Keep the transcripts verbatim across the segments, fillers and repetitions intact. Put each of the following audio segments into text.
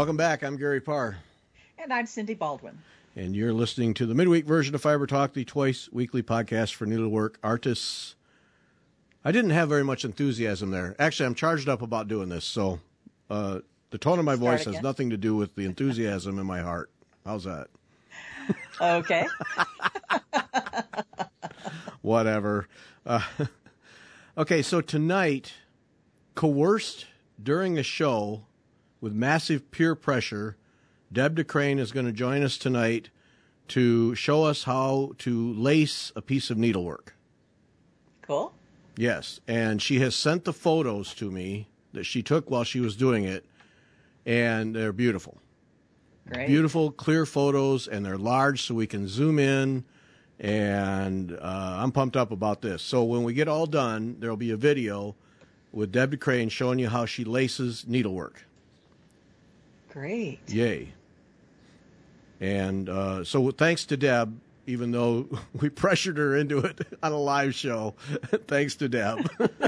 Welcome back. I'm Gary Parr. And I'm Cindy Baldwin. And you're listening to the midweek version of Fiber Talk, the twice weekly podcast for needlework artists. I didn't have very much enthusiasm there. Actually, I'm charged up about doing this, so uh, the tone of my Start voice again. has nothing to do with the enthusiasm in my heart. How's that? Okay. Whatever. Uh, okay, so tonight, coerced during a show with massive peer pressure, Deb DeCrane is going to join us tonight to show us how to lace a piece of needlework. Cool. Yes, and she has sent the photos to me that she took while she was doing it, and they're beautiful. Great. Beautiful, clear photos, and they're large so we can zoom in, and uh, I'm pumped up about this. So when we get all done, there'll be a video with Deb DeCrane showing you how she laces needlework. Great. Yay. And uh, so thanks to Deb, even though we pressured her into it on a live show, thanks to Deb.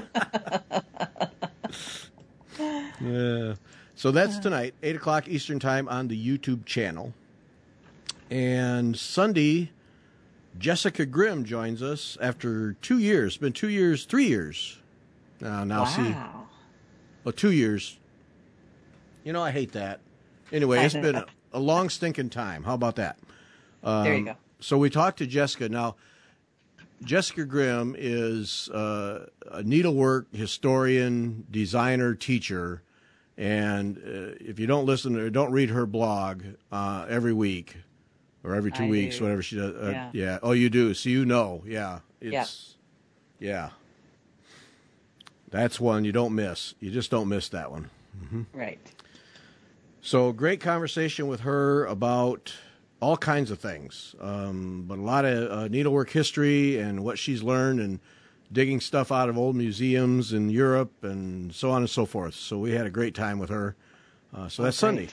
Yeah. So that's tonight, eight o'clock Eastern Time on the YouTube channel. And Sunday, Jessica Grimm joins us after two years. It's been two years, three years. Uh, now wow. see. Well, two years. You know, I hate that. Anyway, it's been a, a long stinking time. How about that? Um, there you go. So we talked to Jessica. Now, Jessica Grimm is uh, a needlework historian, designer, teacher. And uh, if you don't listen or don't read her blog uh, every week or every two I weeks, do. whatever she does. Uh, Yeah. yeah. Oh, you do. So you know. Yeah. It's, yeah. Yeah. That's one you don't miss. You just don't miss that one. Mm-hmm. Right. So great conversation with her about all kinds of things, um, but a lot of uh, needlework history and what she's learned and digging stuff out of old museums in Europe and so on and so forth. So we had a great time with her. Uh, so that's Oh, Sunday.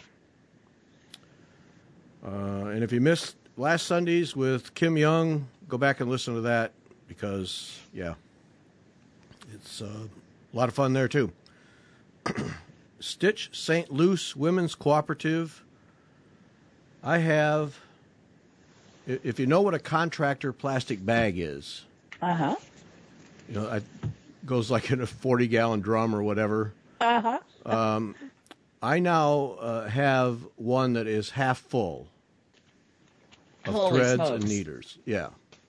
Uh, and if you missed last Sunday's with Kim Young, go back and listen to that because, yeah, it's uh, a lot of fun there too. Stitch Saint Luce Women's Cooperative. I have, if you know what a contractor plastic bag is, Uh-huh. you know, it goes like in a forty gallon drum or whatever. Uh-huh. Um, I now uh, have one that is half full of Holy threads smokes. and needers. Yeah.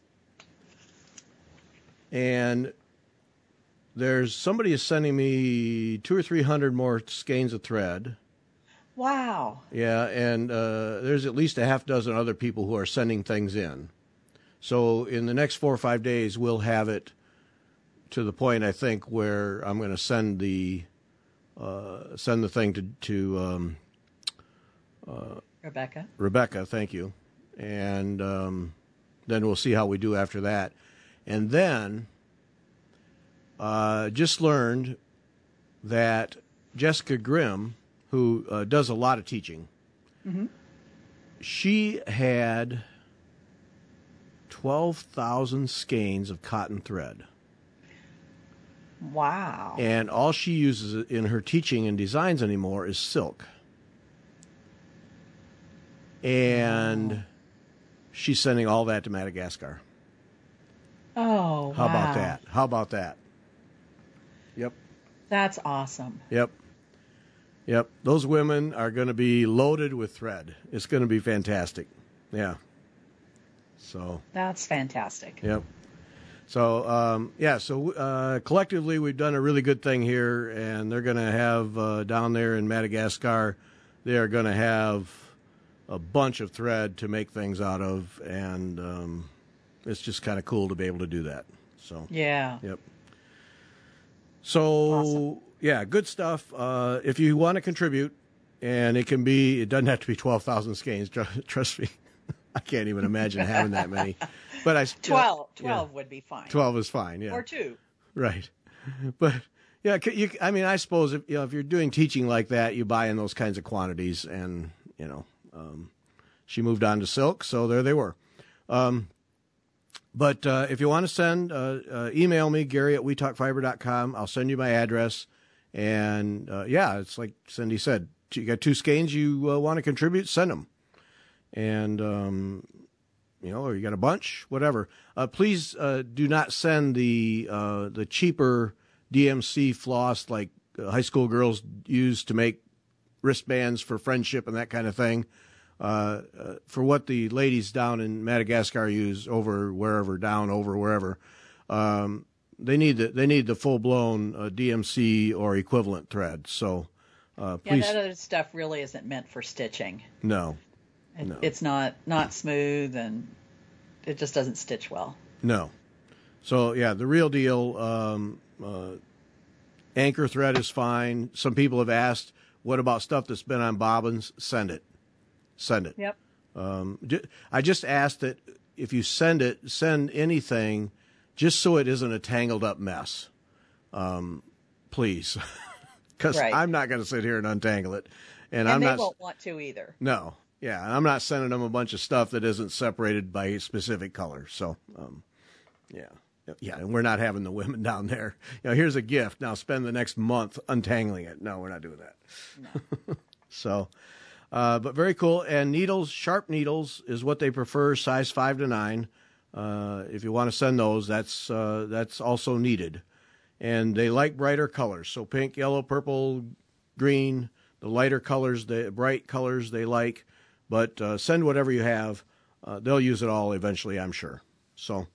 And there's somebody is sending me two or three hundred more skeins of thread. Wow. Yeah, and uh, there's at least a half dozen other people who are sending things in. So in the next four or five days, we'll have it to the point, I think, where I'm going to send the uh, send the thing to to um, uh, Rebecca. Rebecca. Thank you, and um, then we'll see how we do after that. And then uh, just learned that Jessica Grimm, who uh, does a lot of teaching, Mm-hmm. she had twelve thousand skeins of cotton thread. Wow. And all she uses in her teaching and designs anymore is silk. And Wow. she's sending all that to Madagascar. Oh, How wow. about that? How about that? Yep. That's awesome. Yep. Yep. Those women are going to be loaded with thread. It's going to be fantastic. Yeah. So. That's fantastic. Yep. So, um, yeah, so uh, collectively we've done a really good thing here, and they're going to have uh, down there in Madagascar, they are going to have a bunch of thread to make things out of, and um, it's just kind of cool to be able to do that. So, Yeah. yep. So, Awesome. yeah, good stuff. Uh, if you want to contribute, and it can be, it doesn't have to be twelve thousand skeins, tr- trust me. I can't even imagine having that many. But I twelve. yeah, twelve would be fine. twelve is fine, yeah. Or two. Right. But yeah, c- you, I mean, I suppose if you know if you're doing teaching like that, you buy in those kinds of quantities, and you know, um, she moved on to silk, so there they were. Um, but uh, if you want to send, uh, uh, email me, Gary at we talk fiber dot com. I'll send you my address, and uh, yeah, it's like Cindy said, you got two skeins you uh, want to contribute, send them. And, um, you know, or you got a bunch, whatever. Uh, please uh, do not send the uh, the cheaper D M C floss like uh, high school girls use to make wristbands for friendship and that kind of thing. Uh, uh, for what the ladies down in Madagascar use over wherever, down over wherever, um, they need the they need the full blown uh, D M C or equivalent thread. So, uh, Yeah, please, that other stuff really isn't meant for stitching. no, It, No. It's not not smooth, and it just doesn't stitch well. no. So yeah, the real deal. Um, uh, anchor thread is fine. Some people have asked, what about stuff that's been on bobbins? Send it. Send it. Yep. Um, ju- I just asked that if you send it, send anything just so it isn't a tangled up mess. Um, please. Because Right. I'm not going to sit here and untangle it. And, And I'm they not. won't want to either. No. Yeah. And I'm not sending them a bunch of stuff that isn't separated by a specific color. So, um, yeah. Yeah. And we're not having the women down there. You know, here's a gift. Now spend the next month untangling it. No, we're not doing that. No. So, uh, but very cool. And needles, sharp needles is what they prefer, size five to nine. Uh, if you want to send those, that's uh, that's also needed. And they like brighter colors, so pink, yellow, purple, green. The lighter colors, the bright colors, they like. But uh, send whatever you have. Uh, they'll use it all eventually, I'm sure. So,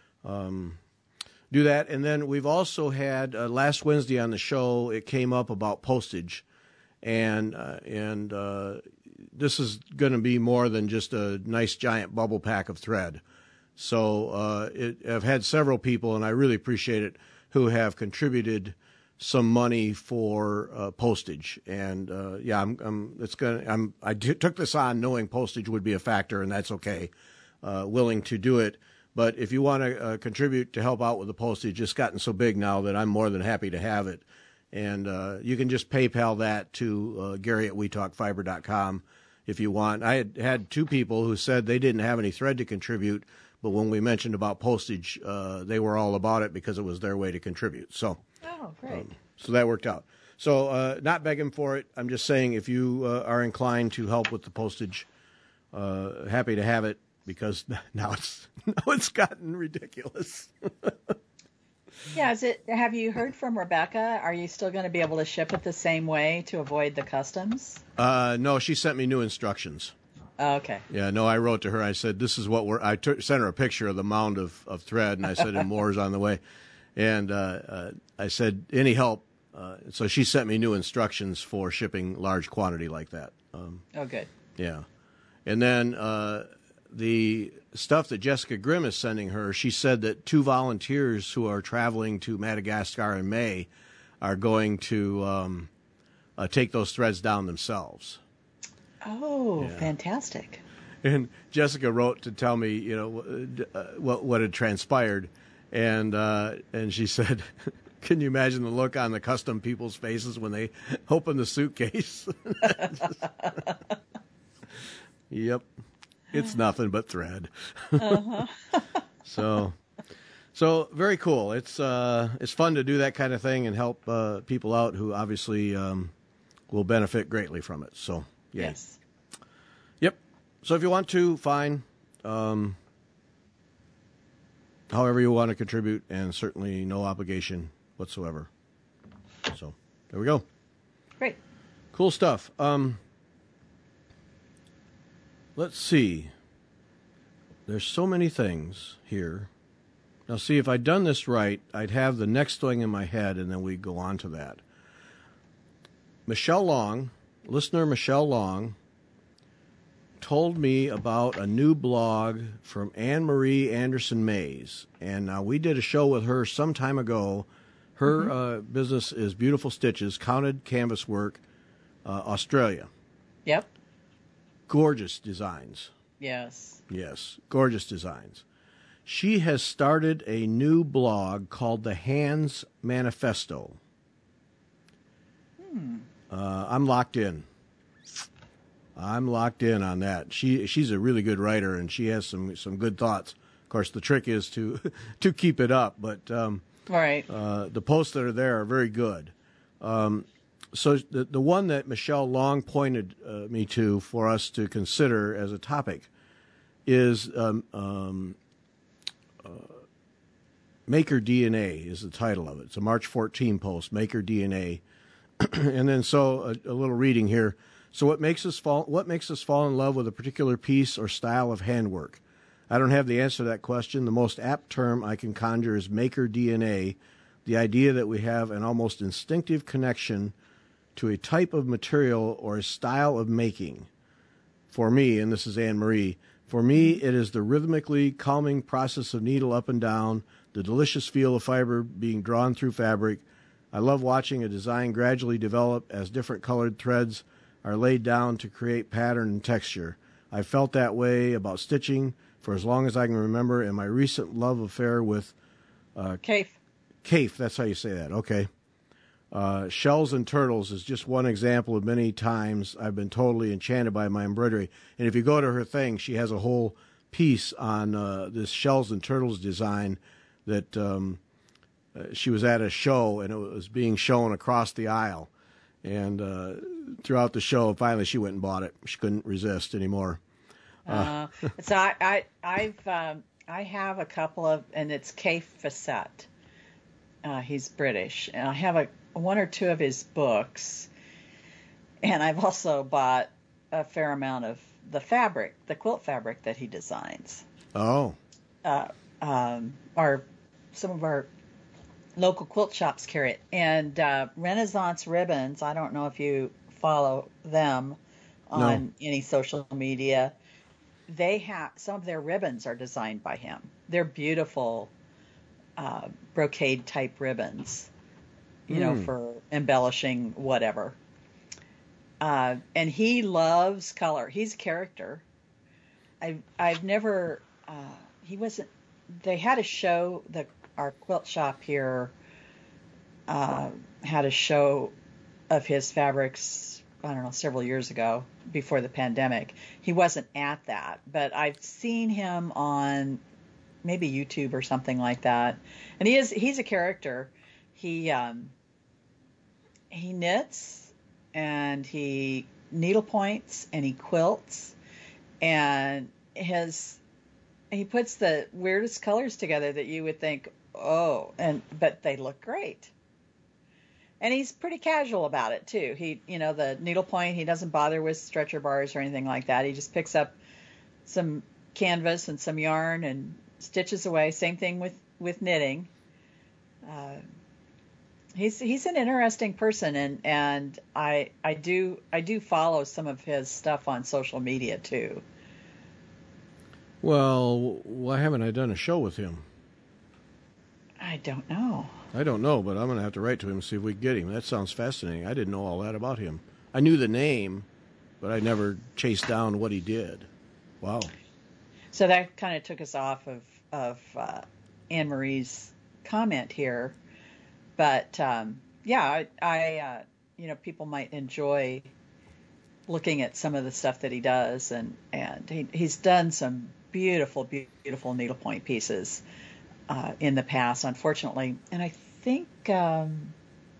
um, do that. And then we've also had uh, last Wednesday on the show, it came up about postage. And uh, and uh, this is going to be more than just a nice giant bubble pack of thread. So uh, it, I've had several people, and I really appreciate it, who have contributed some money for uh, postage. And uh, yeah, I'm, I'm it's going I'm I t- took this on knowing postage would be a factor, and that's okay. Uh, willing to do it. But if you want to uh, contribute to help out with the postage, it's gotten so big now that I'm more than happy to have it. And uh, you can just PayPal that to uh, Gary at we talk fiber dot com if you want. I had had two people who said they didn't have any thread to contribute, but when we mentioned about postage, uh, they were all about it because it was their way to contribute. So, Oh, great. um, so that worked out. So uh, not begging for it. I'm just saying if you uh, are inclined to help with the postage, uh, happy to have it because now it's now it's gotten ridiculous. Yeah, is it? Have you heard from Rebecca? Are you still going to be able to ship it the same way to avoid the customs? Uh, no, she sent me new instructions. Oh, okay. Yeah, no, I wrote to her. I said, this is what we're, I took, sent her a picture of the mound of, of thread, and I said, and more's on the way. And uh, uh, I said, any help? Uh, so she sent me new instructions for shipping large quantity like that. Um, Oh, good. yeah. And then uh, the stuff that Jessica Grimm is sending her, she said that two volunteers who are traveling to Madagascar in May are going to um, uh, take those threads down themselves. Oh, Yeah. fantastic. And Jessica wrote to tell me, you know, uh, what what had transpired, and uh, and she said, "Can you imagine the look on the custom people's faces when they open the suitcase?" Yep, it's nothing but thread. Uh-huh. so, so very cool. It's uh, it's fun to do that kind of thing and help uh, people out who obviously um, will benefit greatly from it. So, yay. Yes. Yep. So if you want to, fine. Um, however you want to contribute, and certainly no obligation whatsoever. So there we go. Great. Cool stuff. Um, let's see. There's so many things here. Now, see, if I'd done this right, I'd have the next thing in my head, and then we'd go on to that. Michelle Long, listener Michelle Long, told me about a new blog from Anne Marie Anderson Mays. And now we did a show with her some time ago. Her mm-hmm. uh, business is Beautiful Stitches, Counted Canvas Work, uh, Australia. Yep. Gorgeous designs. Yes. Yes, gorgeous designs. She has started a new blog called The Hands Manifesto. Hmm. Uh, I'm locked in. I'm locked in on that. She she's a really good writer, and she has some some good thoughts. Of course, the trick is to to keep it up. But um, Right. uh, the posts that are there are very good. Um, so the the one that Michelle Long pointed uh, me to for us to consider as a topic is um, um, uh, Maker D N A is the title of it. It's a March fourteenth post, Maker D N A, and then so a, a little reading here. So what makes us fall? What makes us fall in love with a particular piece or style of handwork? I don't have the answer to that question. The most apt term I can conjure is Maker D N A, the idea that we have an almost instinctive connection to a type of material or a style of making. For me, and this is Anne Marie, for me it is the rhythmically calming process of needle up and down, the delicious feel of fiber being drawn through fabric. I love watching a design gradually develop as different colored threads are laid down to create pattern and texture. I've felt that way about stitching for as long as I can remember, and my recent love affair with uh, Kaffe. Kaffe, that's how you say that, okay. Uh, Shells and Turtles is just one example of many times I've been totally enchanted by my embroidery. And if you go to her thing, she has a whole piece on uh, this Shells and Turtles design that um, uh, she was at a show, and it was being shown across the aisle. And uh, throughout the show, finally she went and bought it. She couldn't resist anymore. Uh, so I, I, I've, um, I have a couple of, and it's Kaffe Fassett. Uh, he's British, and I have a one or two of his books, and I've also bought a fair amount of the fabric, the quilt fabric that he designs. Oh, uh, um, our some of our local quilt shops carry it, and uh, Renaissance Ribbons. I don't know if you follow them on No. any social media. They have some of their ribbons are designed by him. They're beautiful uh, brocade type ribbons, you Mm. know, for embellishing whatever. Uh, and he loves color. He's a character. I've I've never. Uh, he wasn't. They had a show. The our quilt shop here uh, had a show of his fabrics. I don't know, several years ago, before the pandemic. He wasn't at that, but I've seen him on maybe YouTube or something like that. And he is he's a character. He um, he knits and he needle points and he quilts and his he puts the weirdest colors together that you would think, oh, and but they look great. And he's pretty casual about it too. He, you know, the needlepoint, he doesn't bother with stretcher bars or anything like that. He just picks up some canvas and some yarn and stitches away. Same thing with with knitting. Uh, he's he's an interesting person, and and I I do I do follow some of his stuff on social media too. Well, why haven't I done a show with him? I don't know. I don't know, but I'm going to have to write to him and see if we can get him. That sounds fascinating. I didn't know all that about him. I knew the name, but I never chased down what he did. Wow. So that kind of took us off of, of uh, Anne Marie's comment here. But, um, yeah, I, I uh, you know, people might enjoy looking at some of the stuff that he does. And, and he, he's done some beautiful, beautiful needlepoint pieces Uh, in the past, unfortunately, and I think um,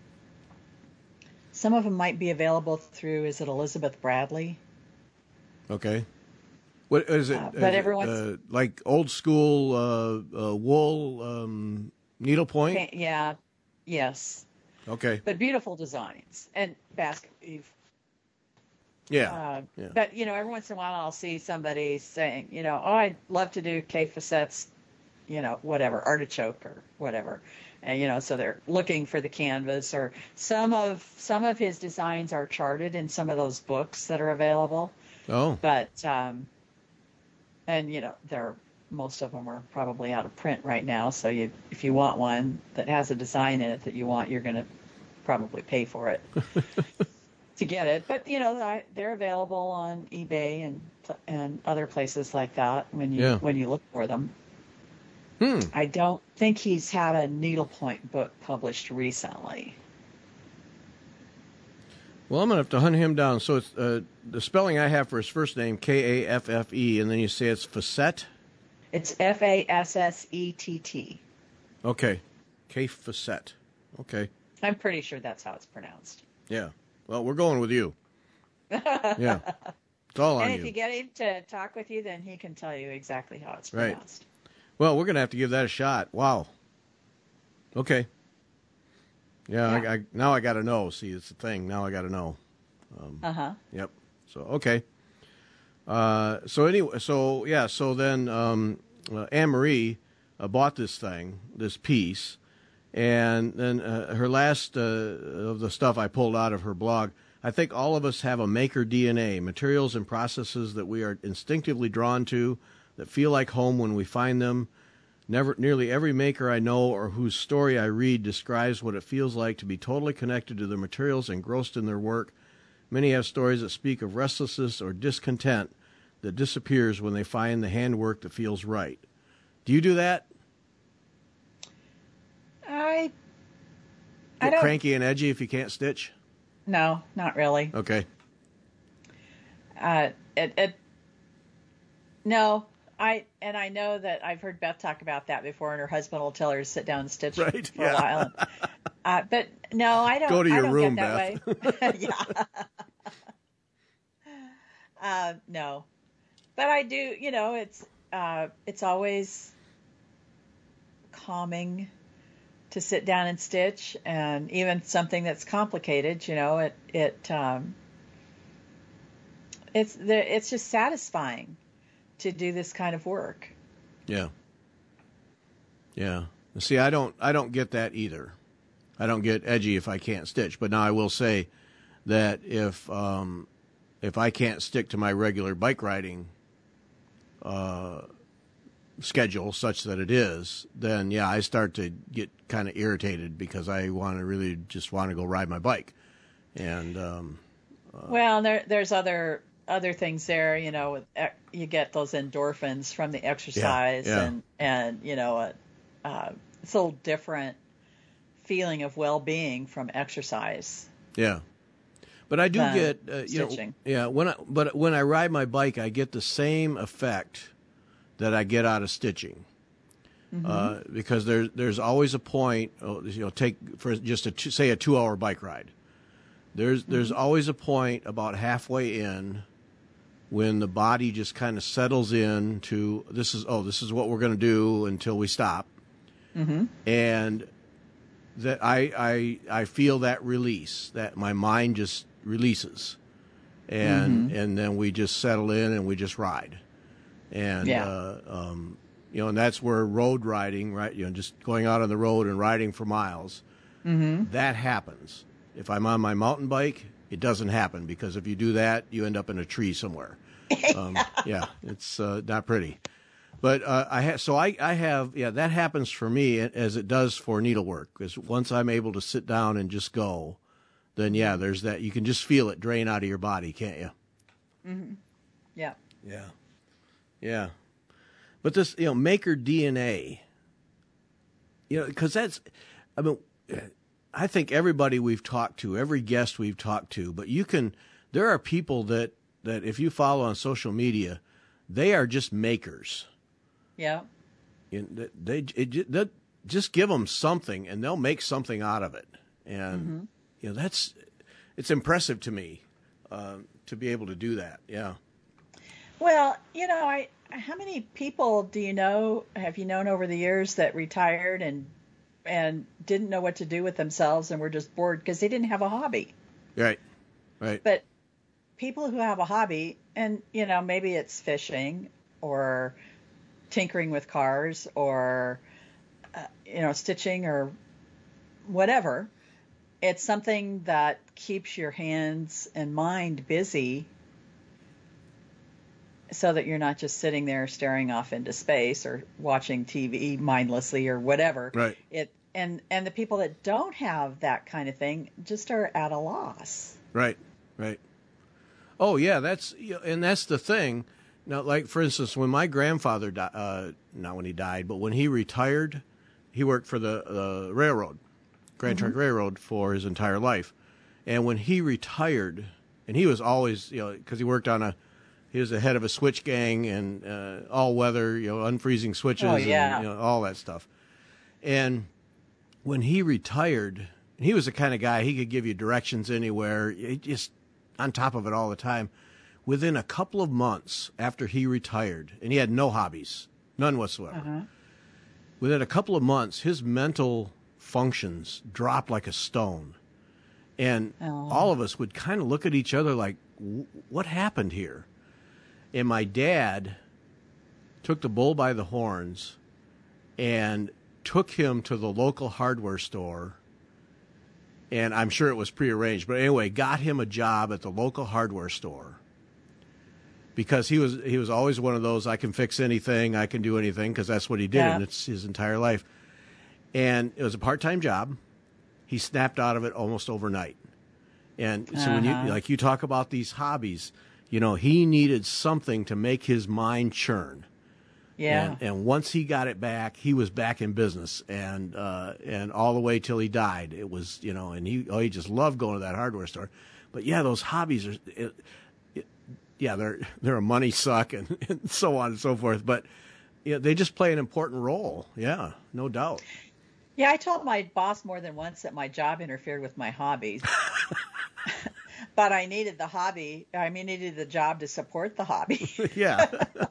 some of them might be available through. Is it Elizabeth Bradley? Okay. What is it? Uh, but is it, everyone's uh, like old school uh, uh, wool um, needlepoint. yeah, yes. Okay. But beautiful designs and basket weave. Yeah. Uh, yeah. But you know, every once in a while, I'll see somebody saying, you know, oh, I'd love to do Kaffe Fassett's, you know, whatever, artichoke or whatever. And, you know, so they're looking for the canvas, or some of some of his designs are charted in some of those books that are available. Oh. But, um, and, you know, they're, most of them are probably out of print right now. So you, if you want one that has a design in it that you want, you're going to probably pay for it to get it. But, you know, I, they're available on eBay and and other places like that when you Yeah. when you look for them. Hmm. I don't think he's had a needlepoint book published recently. Well, I'm going to have to hunt him down. So it's uh, the spelling I have for his first name, K A F F E, and then you say it's Fassett? It's F A S S E T T. Okay. Kaffe Fassett. Okay. I'm pretty sure that's how it's pronounced. Yeah. Well, we're going with you. Yeah. It's all on And you. if you get him to talk with you, then he can tell you exactly how it's Right. pronounced. Well, we're going to have to give that a shot. Wow. Okay. Yeah, Yeah. I, I, now I got to know. See, it's the thing. Now I got to know. Um, Uh-huh. Yep. So, okay. Uh, so anyway, so yeah, so then um, uh, Anne Marie uh, bought this thing, this piece, and then uh, her last uh, of the stuff I pulled out of her blog. I think all of us have a maker D N A, materials and processes that we are instinctively drawn to, that feel like home when we find them. Never, nearly every maker I know or whose story I read describes what it feels like to be totally connected to their materials, engrossed in their work. Many have stories that speak of restlessness or discontent that disappears when they find the handwork that feels right. Do you do that? I I Get don't cranky and edgy if you can't stitch? No, not really. Okay. Uh it, it no, I and I know that I've heard Beth talk about that before, and her husband will tell her to sit down and stitch Right, for yeah. a while. And, uh, but no, I don't. Go to I your don't room, get that Beth. way. Yeah. uh, no, but I do. You know, it's uh, it's always calming to sit down and stitch, and even something that's complicated. You know, it it um, it's the it's just satisfying to do this kind of work. Yeah. Yeah. See, I don't I don't get that either. I don't get edgy if I can't stitch. But now I will say that if um, if I can't stick to my regular bike riding uh, schedule such that it is, then yeah, I start to get kind of irritated because I want to really just want to go ride my bike. And um, uh, well, there there's other other things there. You know, you get those endorphins from the exercise, yeah, yeah. and and you know, uh, uh, it's a little different feeling of well-being from exercise. Yeah. But I do get, uh, you stitching. know, yeah. When I, but when I ride my bike, I get the same effect that I get out of stitching, mm-hmm. uh, because there's there's always a point. You know, take for just a two, say a two-hour bike ride. There's mm-hmm. there's always a point about halfway in when the body just kind of settles in to this is oh this is what we're going to do until we stop, mm-hmm. and that I, I I feel that release, that my mind just releases, and mm-hmm. and then we just settle in and we just ride, and yeah. uh, um, you know, and that's where road riding, right? You know, just going out on the road and riding for miles, mm-hmm. that happens. If I'm on my mountain bike, it doesn't happen because if you do that, you end up in a tree somewhere. Um, yeah, it's uh, not pretty. But uh, I ha- so I, I have yeah that happens for me as it does for needlework, because once I'm able to sit down and just go, then yeah, there's that, you can just feel it drain out of your body, can't you? Mm-hmm. Yeah. Yeah. Yeah. But this, you know, maker D N A, you know, because that's, I mean, I think everybody we've talked to, every guest we've talked to, but you can, there are people that, that if you follow on social media, they are just makers. Yeah. They, they, it, they just give them something and they'll make something out of it. And, mm-hmm. you know, that's, it's impressive to me uh, to be able to do that. Yeah. Well, you know, I, how many people do you know, have you known over the years that retired and, and didn't know what to do with themselves and were just bored because they didn't have a hobby? Right. Right. But people who have a hobby, and, you know, maybe it's fishing or tinkering with cars or, uh, you know, stitching or whatever. It's something that keeps your hands and mind busy so that you're not just sitting there staring off into space or watching T V mindlessly or whatever. Right. It and, and the people that don't have that kind of thing just are at a loss. Right. Right. Oh yeah, that's and that's the thing. Now, like for instance, when my grandfather died, uh, not when he died, but when he retired, he worked for the uh, railroad, Grand Trunk mm-hmm. Railroad, for his entire life. And when he retired, and he was always, you know, because he worked on a, he was the head of a switch gang and uh, all weather, you know, unfreezing switches, oh, yeah. and you know, all that stuff. And when he retired, he was the kind of guy, he could give you directions anywhere, he just on top of it all the time. Within a couple of months after he retired, and he had no hobbies, none whatsoever. Uh-huh. Within a couple of months, his mental functions dropped like a stone. And Oh. all of us would kind of look at each other like, what happened here? And my dad took the bull by the horns and took him to the local hardware store. And I'm sure it was prearranged, but anyway, got him a job at the local hardware store. Because he was he was always one of those, I can fix anything, I can do anything, because that's what he did, Yeah. and it's his entire life. And it was a part-time job. He snapped out of it almost overnight. And so Uh-huh. when you, like you talk about these hobbies, you know, he needed something to make his mind churn. Yeah. And, and once he got it back, he was back in business, and uh, and all the way till he died. It was, you know, and he oh he just loved going to that hardware store. But yeah, those hobbies are, it, it, yeah, they're they're a money suck and, and so on and so forth. But yeah, they just play an important role. Yeah, no doubt. Yeah, I told my boss more than once that my job interfered with my hobbies. But I needed the hobby. I mean, needed the job to support the hobby. Yeah.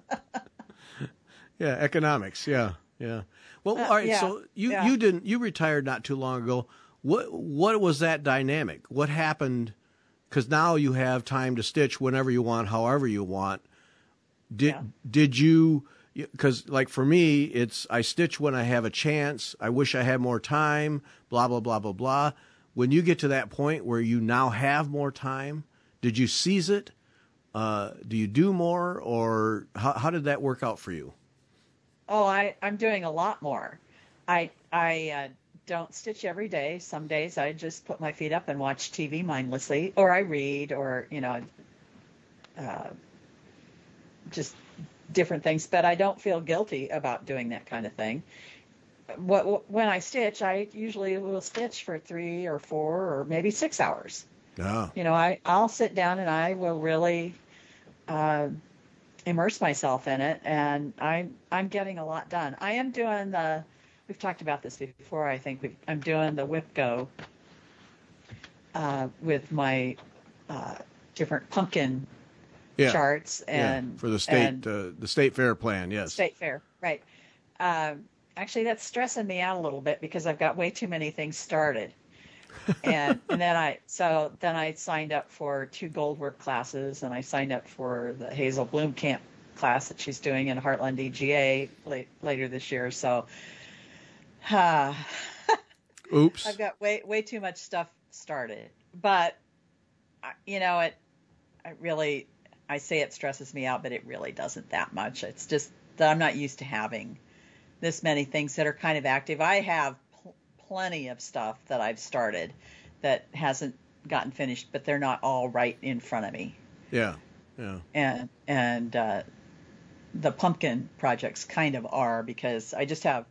Yeah, economics. Yeah, yeah. Well, Uh, all right. yeah, So you, yeah. you didn't you retired not too long ago. What what was that dynamic? What happened? Because now you have time to stitch whenever you want, however you want. Did Yeah. did you? Because like for me, it's I stitch when I have a chance. I wish I had more time. Blah blah blah blah blah. When you get to that point where you now have more time, did you seize it? Uh, do you do more, or how how did that work out for you? Oh, I, I'm doing a lot more. I I uh, don't stitch every day. Some days I just put my feet up and watch T V mindlessly, or I read, or, you know, uh, just different things. But I don't feel guilty about doing that kind of thing. What, when I stitch, I usually will stitch for three or four or maybe six hours. Yeah. You know, I, I'll sit down and I will really uh, immerse myself in it, and I'm I'm getting a lot done. I am doing the. We've talked about this before. I think we've, I'm doing the Whip Go uh, with my uh, different pumpkin Yeah. charts Yeah, and for the state and uh, the state fair plan, yes. state fair, right? Um, actually, that's stressing me out a little bit because I've got way too many things started. and and then I so then I signed up for two Goldwork classes, and I signed up for the Hazel Bloom Camp class that she's doing in Heartland E G A late, later this year. So, uh, Oops. I've got way way too much stuff started. But I- you know, it I really I say it stresses me out, but it really doesn't that much. It's just that I'm not used to having this many things that are kind of active. I have plenty of stuff that I've started that hasn't gotten finished, but they're not all right in front of me. Yeah. Yeah. And and uh, the pumpkin projects kind of are, because I just have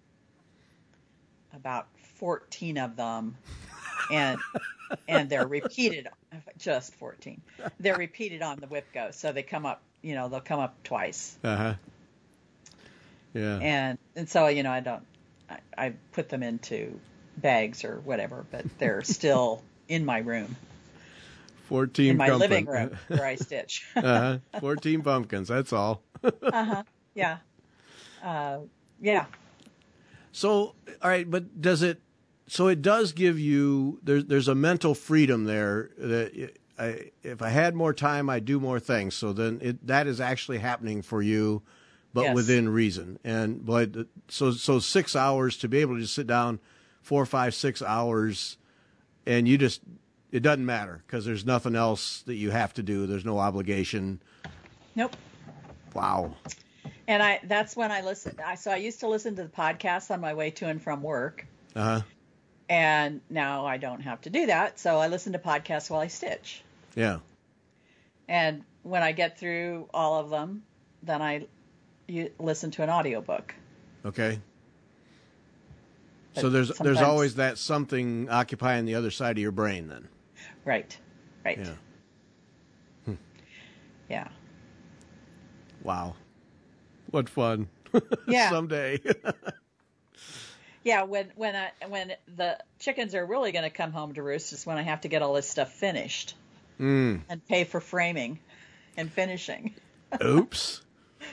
about fourteen of them, and and they're repeated, just fourteen. They're repeated on the Whip Go, so they come up, you know, they'll come up twice. Uh-huh. Yeah. And and so, you know, I don't I, I put them into bags or whatever, but they're still in my room, fourteen in my pumpkin. living room where I stitch. uh-huh. fourteen pumpkins, that's all. uh-huh. Yeah. Uh, yeah. So, all right, but does it so it does give you there's there's a mental freedom there that I, if I had more time, I'd do more things. So then it that is actually happening for you, but Yes. within reason. And but so so six hours to be able to just sit down four, five, six hours, and you just it doesn't matter because there's nothing else that you have to do. There's no obligation. Nope. Wow. And I that's when I listen. I, so I used to listen to the podcasts on my way to and from work. Uh huh. And now I don't have to do that. So I listen to podcasts while I stitch. Yeah. And when I get through all of them, then I you listen to an audiobook. Okay. But So there's there's sometimes- always that something occupying the other side of your brain then. Right. Right. Yeah. Yeah. Wow. What fun. Yeah. Someday. Yeah, when when I when the chickens are really going to come home to roost is when I have to get all this stuff finished Mm. and pay for framing and finishing. Oops.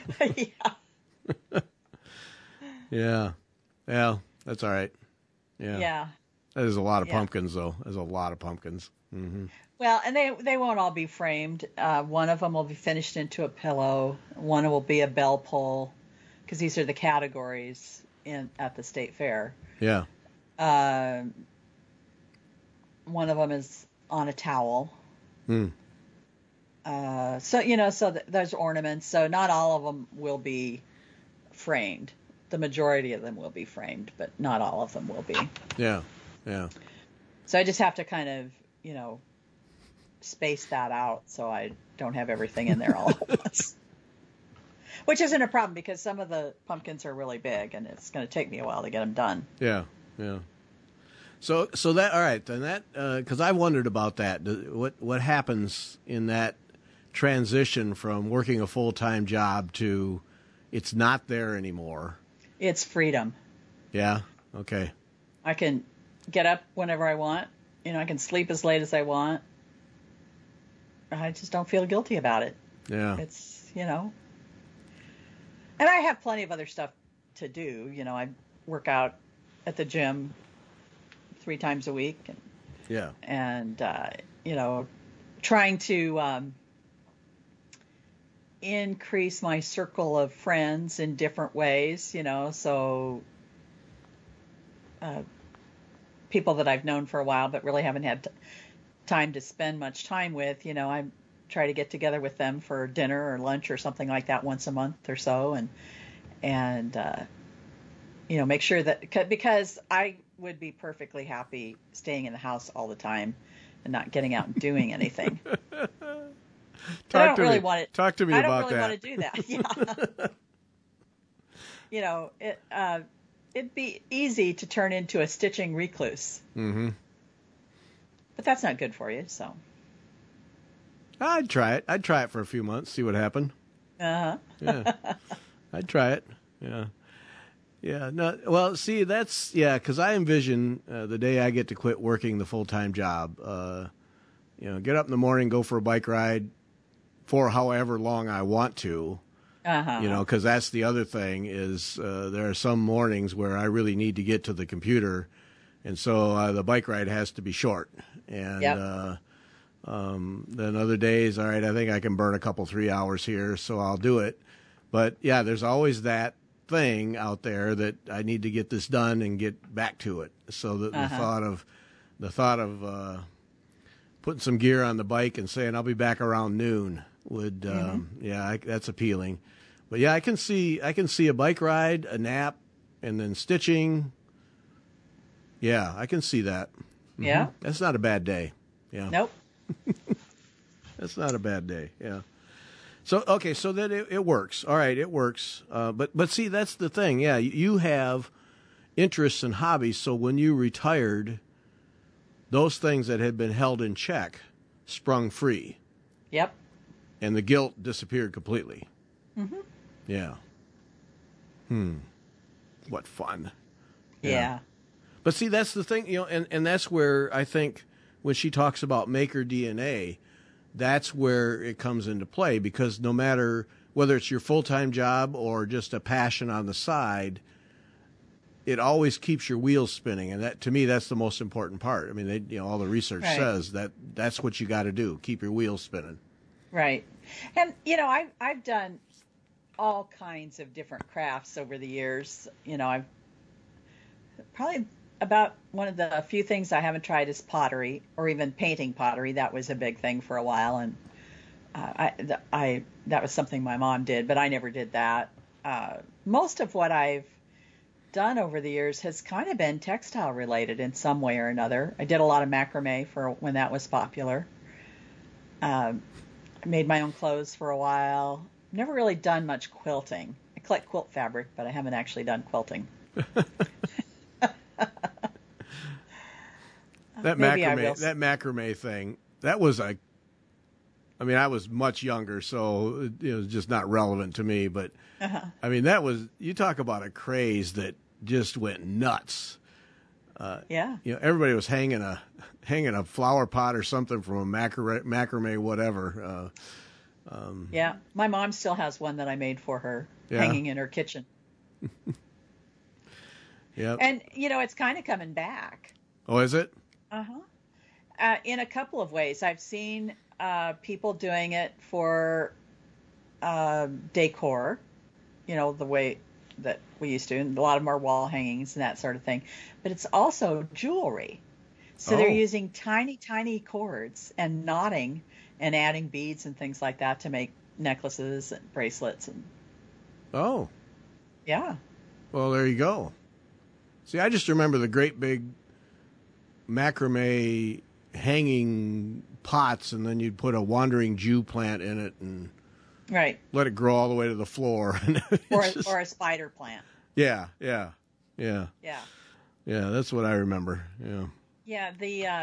Yeah. Yeah. Well, that's all right. Yeah. Yeah. There's a lot of Yeah. pumpkins, though. There's a lot of pumpkins. Mm-hmm. Well, and they they won't all be framed. Uh, one of them will be finished into a pillow. One will be a bell pull, because these are the categories in at the state fair. Yeah. Uh, one of them is on a towel. Mm. Uh, so you know, so th- there's ornaments. So not all of them will be framed. The majority of them will be framed, but not all of them will be. Yeah. Yeah. So I just have to kind of, you know, space that out so I don't have everything in there all at once. Which isn't a problem because some of the pumpkins are really big and it's going to take me a while to get them done. Yeah. Yeah. So, so that, all right, then that, uh, cause I wondered about that. What, what happens in that transition from working a full-time job to it's not there anymore? It's freedom. Yeah. Okay. I can get up whenever I want. You know, I can sleep as late as I want. I just don't feel guilty about it. Yeah. It's, you know, and I have plenty of other stuff to do. You know, I work out at the gym three times a week. And, Yeah. and uh, you know, trying to um, increase my circle of friends in different ways, you know, so uh, people that I've known for a while but really haven't had t- time to spend much time with, you know, I try to get together with them for dinner or lunch or something like that once a month or so, and and uh, you know, make sure that, because I would be perfectly happy staying in the house all the time and not getting out and doing anything. But I don't to really me. want it. Talk to me I don't about really that. want to do that. Yeah. You know, it uh, it'd be easy to turn into a stitching recluse. Mm-hmm. But that's not good for you, so. I'd try it. I'd try it for a few months, see what happened. Uh-huh. Yeah. I'd try it. Yeah. Yeah. No, well, see, that's, yeah, because I envision uh, the day I get to quit working the full-time job, uh, you know, get up in the morning, go for a bike ride for however long I want to, Uh-huh. you know, because that's the other thing is uh, there are some mornings where I really need to get to the computer, and so uh, the bike ride has to be short. And Yep. uh, um, then other days, all right, I think I can burn a couple, three hours here, so I'll do it. But, yeah, there's always that thing out there that I need to get this done and get back to it. So the, Uh-huh. the thought of the thought of uh, putting some gear on the bike and saying I'll be back around noon would, um, Mm-hmm. yeah, I, that's appealing. But yeah, I can see I can see a bike ride, a nap, and then stitching. Yeah, I can see that. Mhm. Yeah. That's not a bad day. Yeah. Nope. That's not a bad day. Yeah. So okay, so that it, it works. All right, it works. Uh, but but see, that's the thing. Yeah, you have interests and hobbies. So when you retired, those things that had been held in check sprung free, Yep. and the guilt disappeared completely. Mm-hmm. Yeah. Hmm. What fun. Yeah. But see, that's the thing, you know, and, and that's where I think when she talks about maker D N A, that's where it comes into play, because no matter whether it's your full-time job or just a passion on the side, it always keeps your wheels spinning. And that, to me, that's the most important part. I mean, they, you know, all the research Right. says that that's what you got to do. Keep your wheels spinning. Right. And, you know, I've, I've done all kinds of different crafts over the years. You know, I've probably about one of the few things I haven't tried is pottery, or even painting pottery. That was a big thing for a while. And uh, I, th- I, that was something my mom did, but I never did that. Uh, most of what I've done over the years has kind of been textile related in some way or another. I did a lot of macrame for when that was popular. Um, I made my own clothes for a while. Never really done much quilting. I collect quilt fabric, but I haven't actually done quilting. That Maybe I macrame, will. that macrame thing, that was a, I mean, I was much younger, so it was just not relevant to me. But Uh-huh. I mean, that was, you talk about a craze that just went nuts. Uh, Yeah. You know, everybody was hanging a hanging a flower pot or something from a macrame, macrame whatever. Uh, um, Yeah. My mom still has one that I made for her Yeah. hanging in her kitchen. Yep. And, you know, it's kind of coming back. Oh, is it? Uh-huh. Uh, in a couple of ways. I've seen uh, people doing it for uh, decor, you know, the way that we used to, and a lot of them are wall hangings and that sort of thing. But it's also jewelry. So they're Oh. using tiny, tiny cords and knotting and adding beads and things like that to make necklaces and bracelets. And Oh. yeah. Well, there you go. See, I just remember the great big macrame hanging pots, and then you'd put a wandering Jew plant in it and Right. let it grow all the way to the floor. Or, Just, or a spider plant. yeah, yeah, yeah, Yeah. yeah. That's what I remember. Yeah. Yeah. The uh,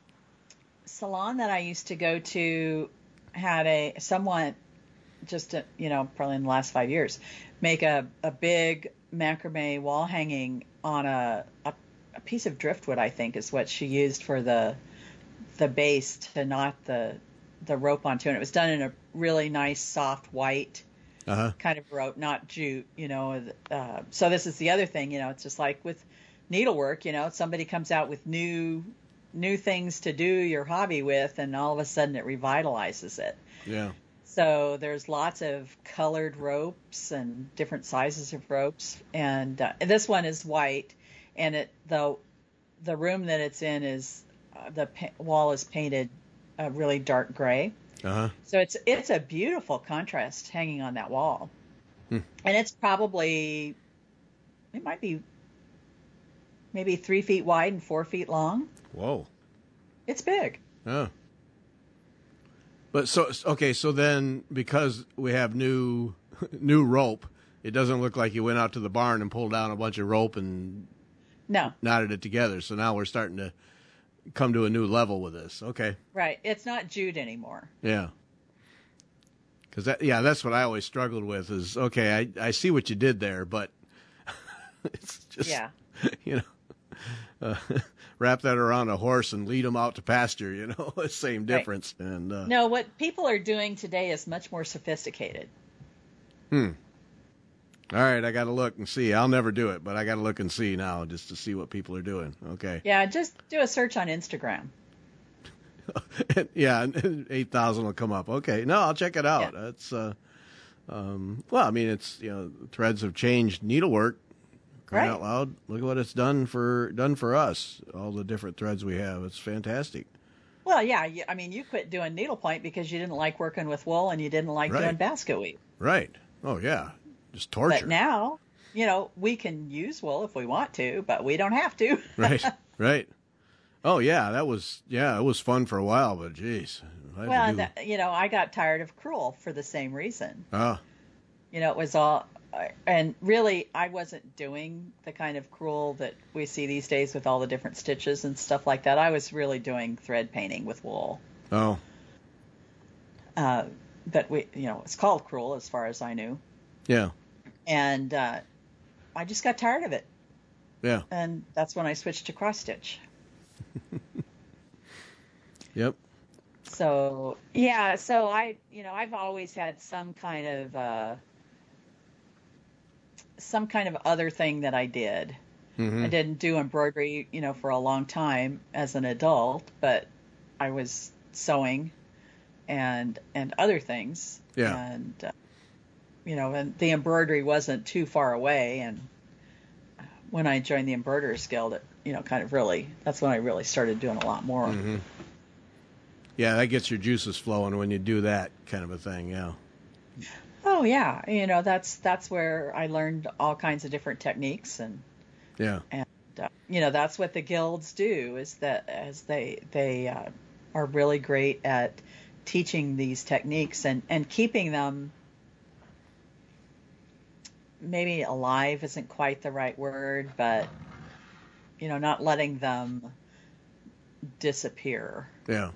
salon that I used to go to had a somewhat, just, a, you know, probably in the last five years, make a, a big macrame wall hanging on a, a a piece of driftwood, I think, is what she used for the the base to knot the the rope onto. And it was done in a really nice, soft, white Uh-huh. kind of rope, not jute, you know. Uh, so this is the other thing, you know, it's just like with needlework, you know, somebody comes out with new new things to do your hobby with, and all of a sudden it revitalizes it. Yeah. So there's lots of colored ropes and different sizes of ropes, and, uh, and this one is white, and it the the room that it's in is uh, the pa- wall is painted a really dark gray. Uh-huh. So it's it's a beautiful contrast hanging on that wall, Hmm. and it's probably it might be maybe three feet wide and four feet long. Whoa. It's big. Oh. But so okay, so then because we have new new rope, it doesn't look like you went out to the barn and pulled down a bunch of rope and No, knotted it together. So now we're starting to come to a new level with this. Okay. right. It's not jute anymore. Yeah. Cause that, yeah, that's what I always struggled with is, okay, I, I see what you did there, but it's just, Yeah. you know, uh, wrap that around a horse and lead them out to pasture, you know, same difference. Right. And, uh, No, what people are doing today is much more sophisticated. Hmm. All right, I got to look and see. I'll never do it, but I got to look and see now just to see what people are doing. Okay. Yeah, just do a search on Instagram. Yeah, eight thousand will come up. Okay, no, I'll check it out. Yeah. That's uh, um, well, I mean, it's you know, threads have changed needlework. Crying Right. out loud! Look at what it's done for done for us. All the different threads we have. It's fantastic. Well, yeah, you, I mean, you quit doing needlepoint because you didn't like working with wool and you didn't like Right. doing basket weave. Right. Oh yeah, just torture. But now, you know, we can use wool if we want to, but we don't have to. Right. Right. Oh yeah, that was yeah, it was fun for a while, but geez. I had to Well, do- that, you know, I got tired of crewel for the same reason. oh, You know, it was all, and really, I wasn't doing the kind of crewel that we see these days with all the different stitches and stuff like that. I was really doing thread painting with wool. oh, Uh, but we, you know, it's called crewel as far as I knew, yeah, and uh, I just got tired of it, yeah, and that's when I switched to cross stitch. yep, So yeah, so I, you know, I've always had some kind of uh, some kind of other thing that I did. hmm I didn't do embroidery, you know, for a long time as an adult, but I was sewing and and other things. Yeah. And uh, you know, and the embroidery wasn't too far away. And uh, when I joined the Embroiderers Guild, it, you know, kind of really, that's when I really started doing a lot more. hmm yeah. That gets your juices flowing when you do that kind of a thing. Yeah, Oh yeah, you know, that's that's where I learned all kinds of different techniques, and yeah, and uh, you know, that's what the guilds do, is that as they they uh, are really great at teaching these techniques and and keeping them, maybe alive isn't quite the right word, but you know, not letting them disappear. yeah,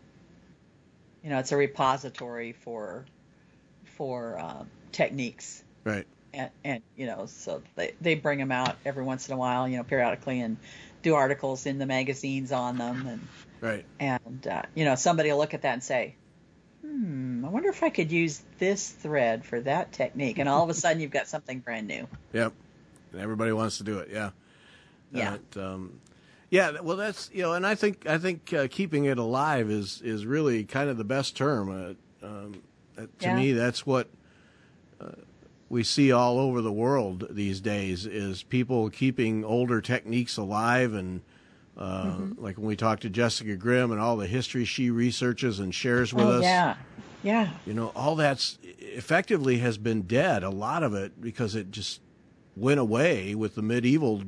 You know, it's a repository for for uh, techniques. right. and, and you know, so they they bring them out every once in a while, you know, periodically, and do articles in the magazines on them, and Right. and uh, you know, somebody will look at that and say, hmm, I wonder if I could use this thread for that technique, and all of a sudden you've got something brand new. Yep. And everybody wants to do it. Yeah. Yeah. Uh, um, yeah. Well, that's you know, and I think I think uh, keeping it alive is is really kind of the best term. Uh, um, uh, to Yeah. me, that's what uh, we see all over the world these days: is people keeping older techniques alive. And uh, Mm-hmm. like when we talk to Jessica Grimm and all the history she researches and shares with Oh us, yeah, yeah, you know, all that's effectively has been dead. A lot of it because it just went away with the medieval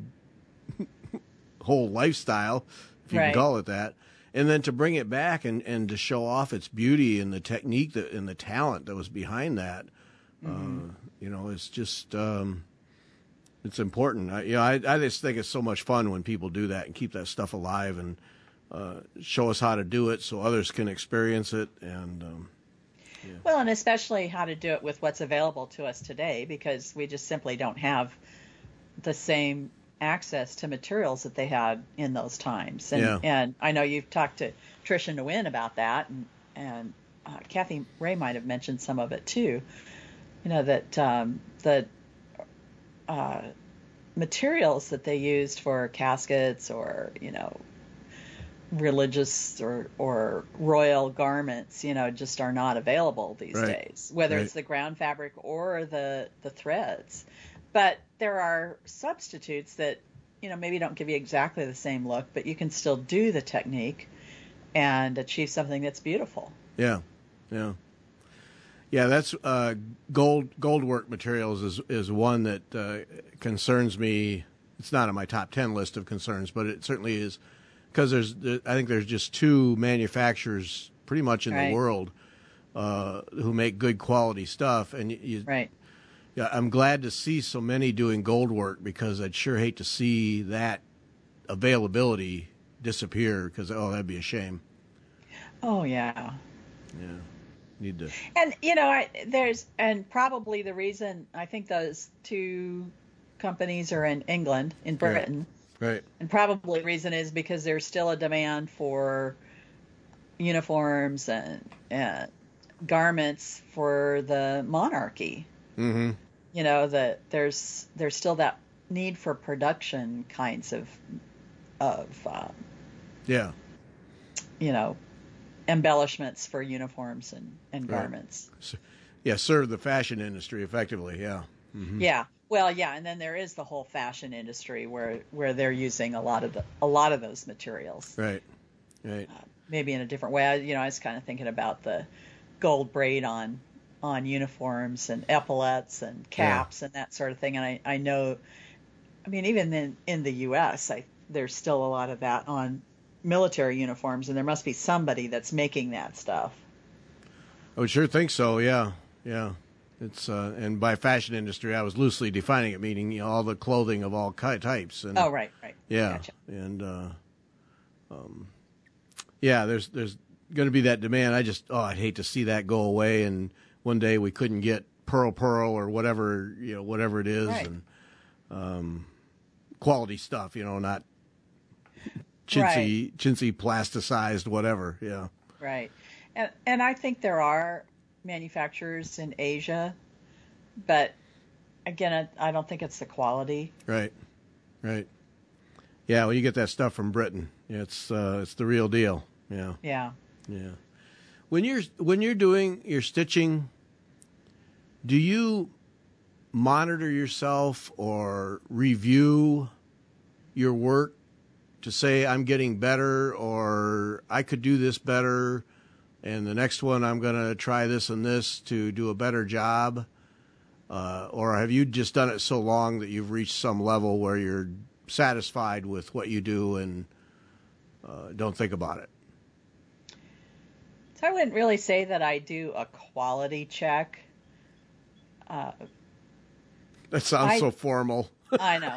whole lifestyle, if you right. can call it that. And then to bring it back and, and to show off its beauty and the technique that, and the talent that was behind that, Mm-hmm. uh, you know, it's just, um, it's important. I, you know, I, I just think it's so much fun when people do that and keep that stuff alive and uh, show us how to do it so others can experience it. And um, Well, and especially how to do it with what's available to us today, because we just simply don't have the same access to materials that they had in those times. And Yeah. and I know you've talked to Trish and Nguyen about that, and and uh, Kathy Ray might have mentioned some of it too. You know that um, the uh, materials that they used for caskets, or you know, religious or or royal garments, you know, just are not available these Right. days, whether Right. it's the ground fabric or the the threads. But there are substitutes that, you know, maybe don't give you exactly the same look, but you can still do the technique and achieve something that's beautiful. Yeah, yeah, yeah. That's uh, gold. Gold work materials is is one that uh, concerns me. It's not on my top ten list of concerns, but it certainly is because there's. There, I think there's just two manufacturers pretty much in Right. the world uh, who make good quality stuff, and you. Right. Yeah, I'm glad to see so many doing gold work because I'd sure hate to see that availability disappear because oh, that'd be a shame. Oh yeah. Yeah, need to. And you know, I there's and probably the reason I think those two companies are in England, in Britain. Right. And probably the reason is because there's still a demand for uniforms and, and garments for the monarchy. Mm-hmm. You know, that there's there's still that need for production kinds of of um, Yeah. you know, embellishments for uniforms and, and Right. garments. S- Yeah, serve the fashion industry effectively. Yeah. Mm-hmm. Yeah. Well, yeah, and then there is the whole fashion industry where where they're using a lot of the a lot of those materials. Right. Right. Uh, maybe in a different way. I, you know, I was kind of thinking about the gold braid on on uniforms and epaulets and caps and that sort of thing. And I, I know, I mean, even in, in the U S, I, there's still a lot of that on military uniforms, and there must be somebody that's making that stuff. I would sure think so. Yeah. Yeah. It's uh, and by fashion industry, I was loosely defining it, meaning you know, all the clothing of all ki- types. And Oh, right, right. yeah, Gotcha. and uh, um, yeah, there's there's going to be that demand. I just oh, I'd hate to see that go away, and one day we couldn't get pearl pearl or whatever you know whatever it is, Right. and um, quality stuff. You know, not chintzy chintzy plasticized whatever. Yeah. Right. And and I think there are manufacturers in Asia, but again, I, I don't think it's the quality. Right. Right. Yeah. Well, you get that stuff from Britain. It's uh, it's the real deal. Yeah. Yeah. Yeah. When you're when you're doing your stitching, do you monitor yourself or review your work to say I'm getting better or I could do this better and the next one I'm going to try this and this to do a better job? Uh, or have you just done it so long that you've reached some level where you're satisfied with what you do and uh, don't think about it? So I wouldn't really say that I do a quality check. Uh, That sounds I- so formal. I know.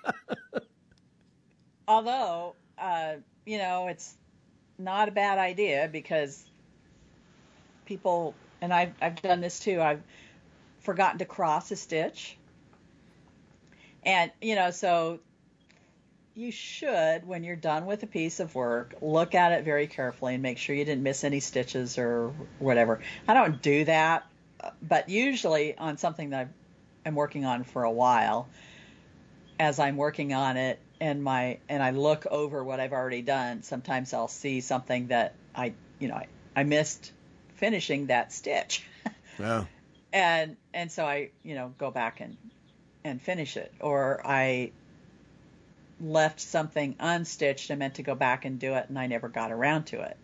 Although, uh, you know, it's not a bad idea because people, and I've, I've done this too, I've forgotten to cross a stitch. And, you know, so you should, when you're done with a piece of work, look at it very carefully and make sure you didn't miss any stitches or whatever. I don't do that, but usually on something that I'm working on for a while, as I'm working on it and my and I look over what I've already done, sometimes I'll see something that I, you know, I, I missed finishing that stitch. Yeah. and and so I, you know, go back and and finish it, or I left something unstitched. I meant to go back and do it, and I never got around to it.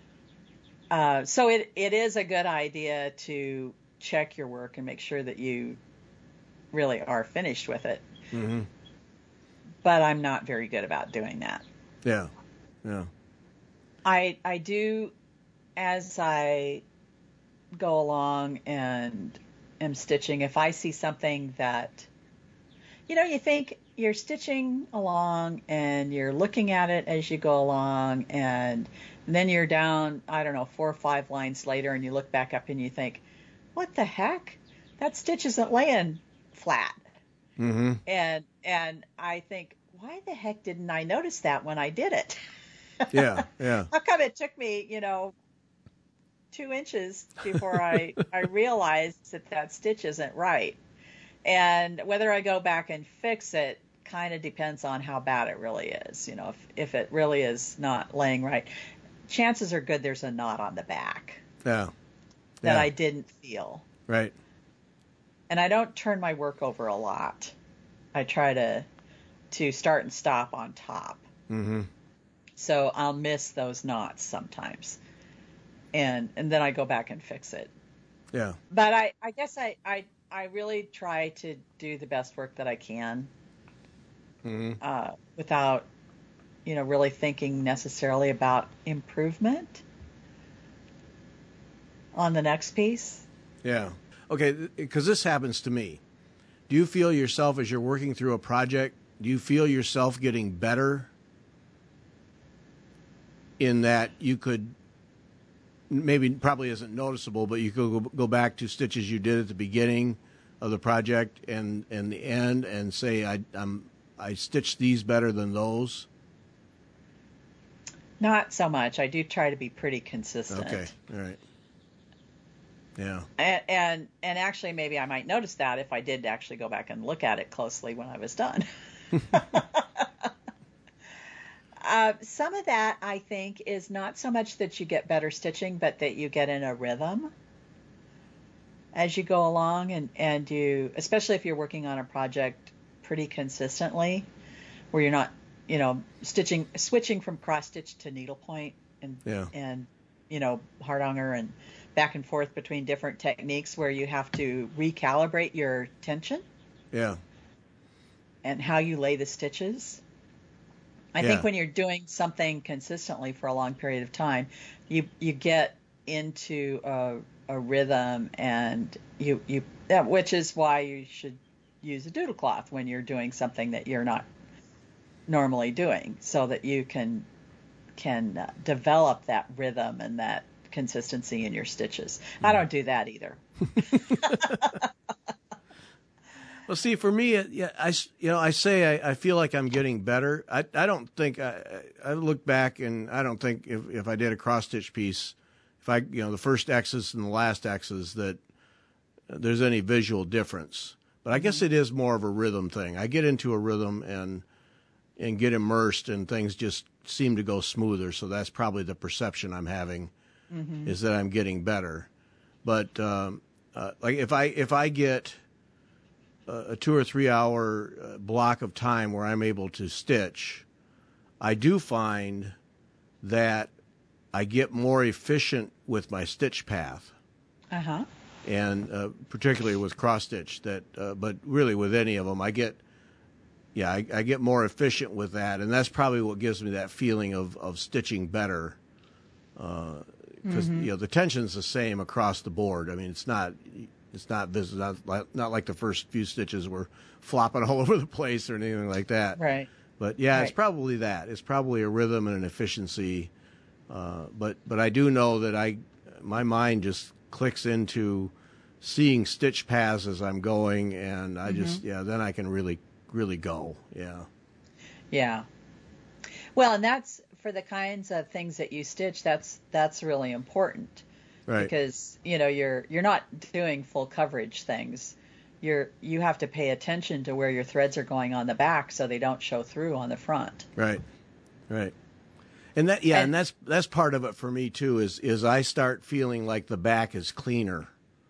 Uh, so it, it is a good idea to check your work and make sure that you really are finished with it. Mm-hmm. But I'm not very good about doing that. Yeah, yeah. I I do, as I go along and am stitching, if I see something that, you know, you think you're stitching along and you're looking at it as you go along, and then you're down, I don't know, four or five lines later, and you look back up and you think, what the heck? That stitch isn't laying flat. Mm-hmm. And and I think, why the heck didn't I notice that when I did it? Yeah, yeah. How come it took me, you know, two inches before I, I realized that that stitch isn't right? And whether I go back and fix it kind of depends on how bad it really is. You know, if, if it really is not laying right, chances are good there's a knot on the back Yeah. that Yeah. I didn't feel. Right. And I don't turn my work over a lot. I try to to start and stop on top. Mm-hmm. So I'll miss those knots sometimes. And and then I go back and fix it. Yeah. But I, I guess I, I I really try to do the best work that I can, Mm-hmm. uh, without, you know, really thinking necessarily about improvement on the next piece. Yeah. Okay, because this happens to me. Do you feel yourself, as you're working through a project, do you feel yourself getting better in that you could, maybe probably isn't noticeable, but you could go, go back to stitches you did at the beginning of the project and, and the end and say, I, I'm, I stitched these better than those? Not so much. I do try to be pretty consistent. Okay, all right. Yeah. And, and and actually, maybe I might notice that if I did actually go back and look at it closely when I was done. uh, some of that, I think, is not so much that you get better stitching, but that you get in a rhythm as you go along, and, and you, especially if you're working on a project pretty consistently, where you're not, you know, stitching, switching from cross stitch to needlepoint and Yeah. and you know, hardanger and back and forth between different techniques, where you have to recalibrate your tension Yeah. and how you lay the stitches. I Yeah. think when you're doing something consistently for a long period of time, you you get into a, a rhythm, and you you yeah, which is why you should use a doodle cloth when you're doing something that you're not normally doing, so that you can can uh, develop that rhythm and that consistency in your stitches. I don't do that either. Well, see, for me, it- yeah, I, s- you know, I say I, I feel like I'm getting better. I, I don't think I, I look back and I don't think if, if I did a cross stitch piece, if I, you know, the first X's and the last X's, that there's any visual difference. But I guess it is more of a rhythm thing. I get into a rhythm and and get immersed, and things just seem to go smoother. So that's probably the perception I'm having, Mm-hmm. is that I'm getting better. But um, uh, like if I if I get a two or three hour uh, block of time where I'm able to stitch, I do find that I get more efficient with my stitch path, Uh-huh. and uh, particularly with cross stitch. That, uh, but really with any of them, I get, yeah, I, I get more efficient with that, and that's probably what gives me that feeling of of stitching better. Because Mm-hmm. you know the tension's the same across the board. I mean, it's not. It's not visible, not like, not like the first few stitches were flopping all over the place or anything like that. Right. But yeah, it's Right. probably that. It's probably a rhythm and an efficiency. Uh, but but I do know that I my mind just clicks into seeing stitch paths as I'm going, and I just yeah then I can really really go. Yeah. Yeah. Well, and that's for the kinds of things that you stitch. That's that's really important Right. because you know you're you're not doing full coverage things. You're you have to pay attention to where your threads are going on the back so they don't show through on the front. Right. Right. And that yeah, and, And that's that's part of it for me too. Is is I start feeling like the back is cleaner,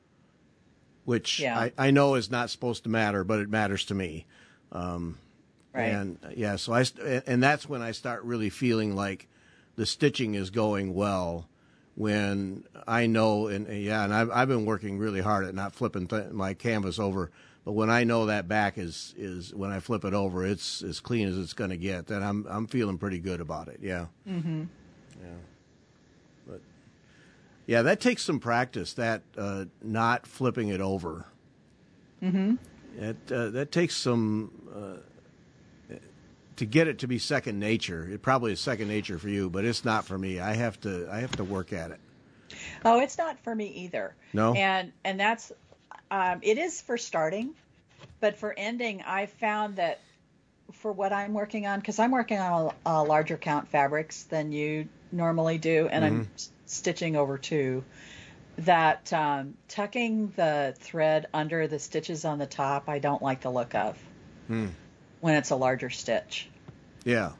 which yeah, I, I know is not supposed to matter, but it matters to me. Um, right. And yeah, so I st- and that's when I start really feeling like the stitching is going well. When I know, and yeah, and I've I've been working really hard at not flipping th- my canvas over. But when I know that back is, is when I flip it over, it's as clean as it's going to get. Then I'm I'm feeling pretty good about it. Yeah. Mm-hmm. Yeah. But yeah, that takes some practice. That uh, not flipping it over. Mm-hmm. It uh, that takes some uh, to get it to be second nature. It probably is second nature for you, but it's not for me. I have to I have to work at it. Oh, it's not for me either. No. And and that's um, it is for starting, but for ending, I found that for what I'm working on, because I'm working on a, a larger count fabrics than you normally do, and Mm-hmm. I'm s- stitching over two. That um, tucking the thread under the stitches on the top, I don't like the look of Hmm. when it's a larger stitch. Yeah.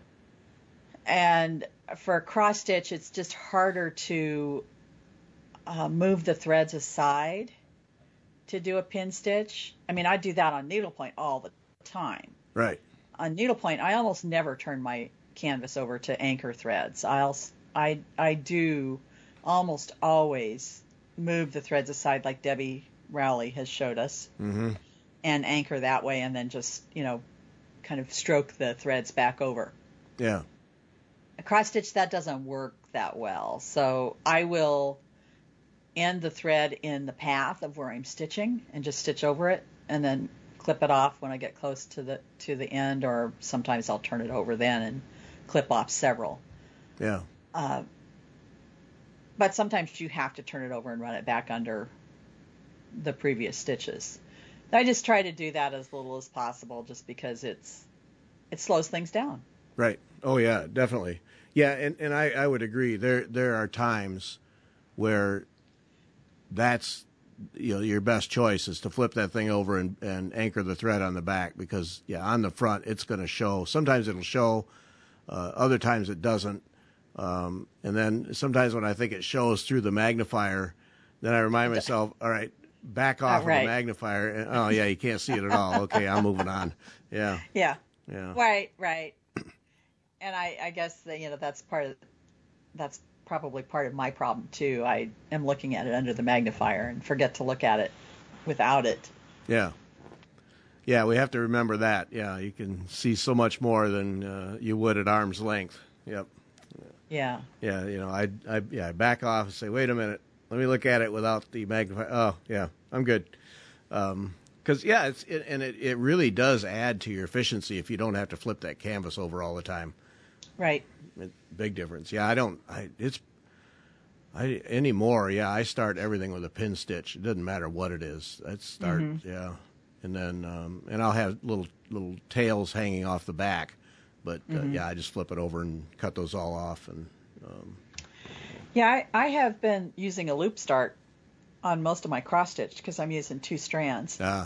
And for a cross stitch, it's just harder to uh, move the threads aside to do a pin stitch. I mean, I do that on needlepoint all the time. Right. On needlepoint, I almost never turn my canvas over to anchor threads. I'll I I do almost always move the threads aside, like Debbie Rowley has showed us, Mm-hmm. and anchor that way, and then just you know, kind of stroke the threads back over. Yeah. A cross stitch, that doesn't work that well, so I will end the thread in the path of where I'm stitching and just stitch over it, and then clip it off when I get close to the to the end, or sometimes I'll turn it over then and clip off several. Yeah. Uh, but sometimes you have to turn it over and run it back under the previous stitches. I just try to do that as little as possible, just because it's it slows things down. Right. Oh yeah, definitely. Yeah, and, and I, I would agree. There there are times where that's you know your best choice is to flip that thing over and, and anchor the thread on the back, because yeah, on the front it's going to show. Sometimes it'll show, uh, other times it doesn't. Um, and then sometimes when I think it shows through the magnifier, then I remind myself, all right, back off Uh, right. of the magnifier. And, oh yeah, you can't see it at all. Okay, I'm moving on. Yeah. Yeah. Yeah. Right. Right. And I, I guess that, you know that's part of that's probably part of my problem too. I am looking at it under the magnifier and forget to look at it without it. Yeah. Yeah, we have to remember that. Yeah, you can see so much more than uh, you would at arm's length. Yep. Yeah. Yeah, you know, I, I, yeah, I back off and say, wait a minute, let me look at it without the magnifier. Oh, yeah, I'm good. Um 'cause yeah, it's it, and it, it really does add to your efficiency if you don't have to flip that canvas over all the time. Right. It, big difference. Yeah, I don't. I it's I anymore. Yeah, I start everything with a pin stitch. It doesn't matter what it is. I start. Mhm. Yeah, and then um, and I'll have little little tails hanging off the back, but uh, Mhm. yeah, I just flip it over and cut those all off. And um, Yeah, I, I have been using a loop start on most of my cross stitch because I'm using two strands. ah,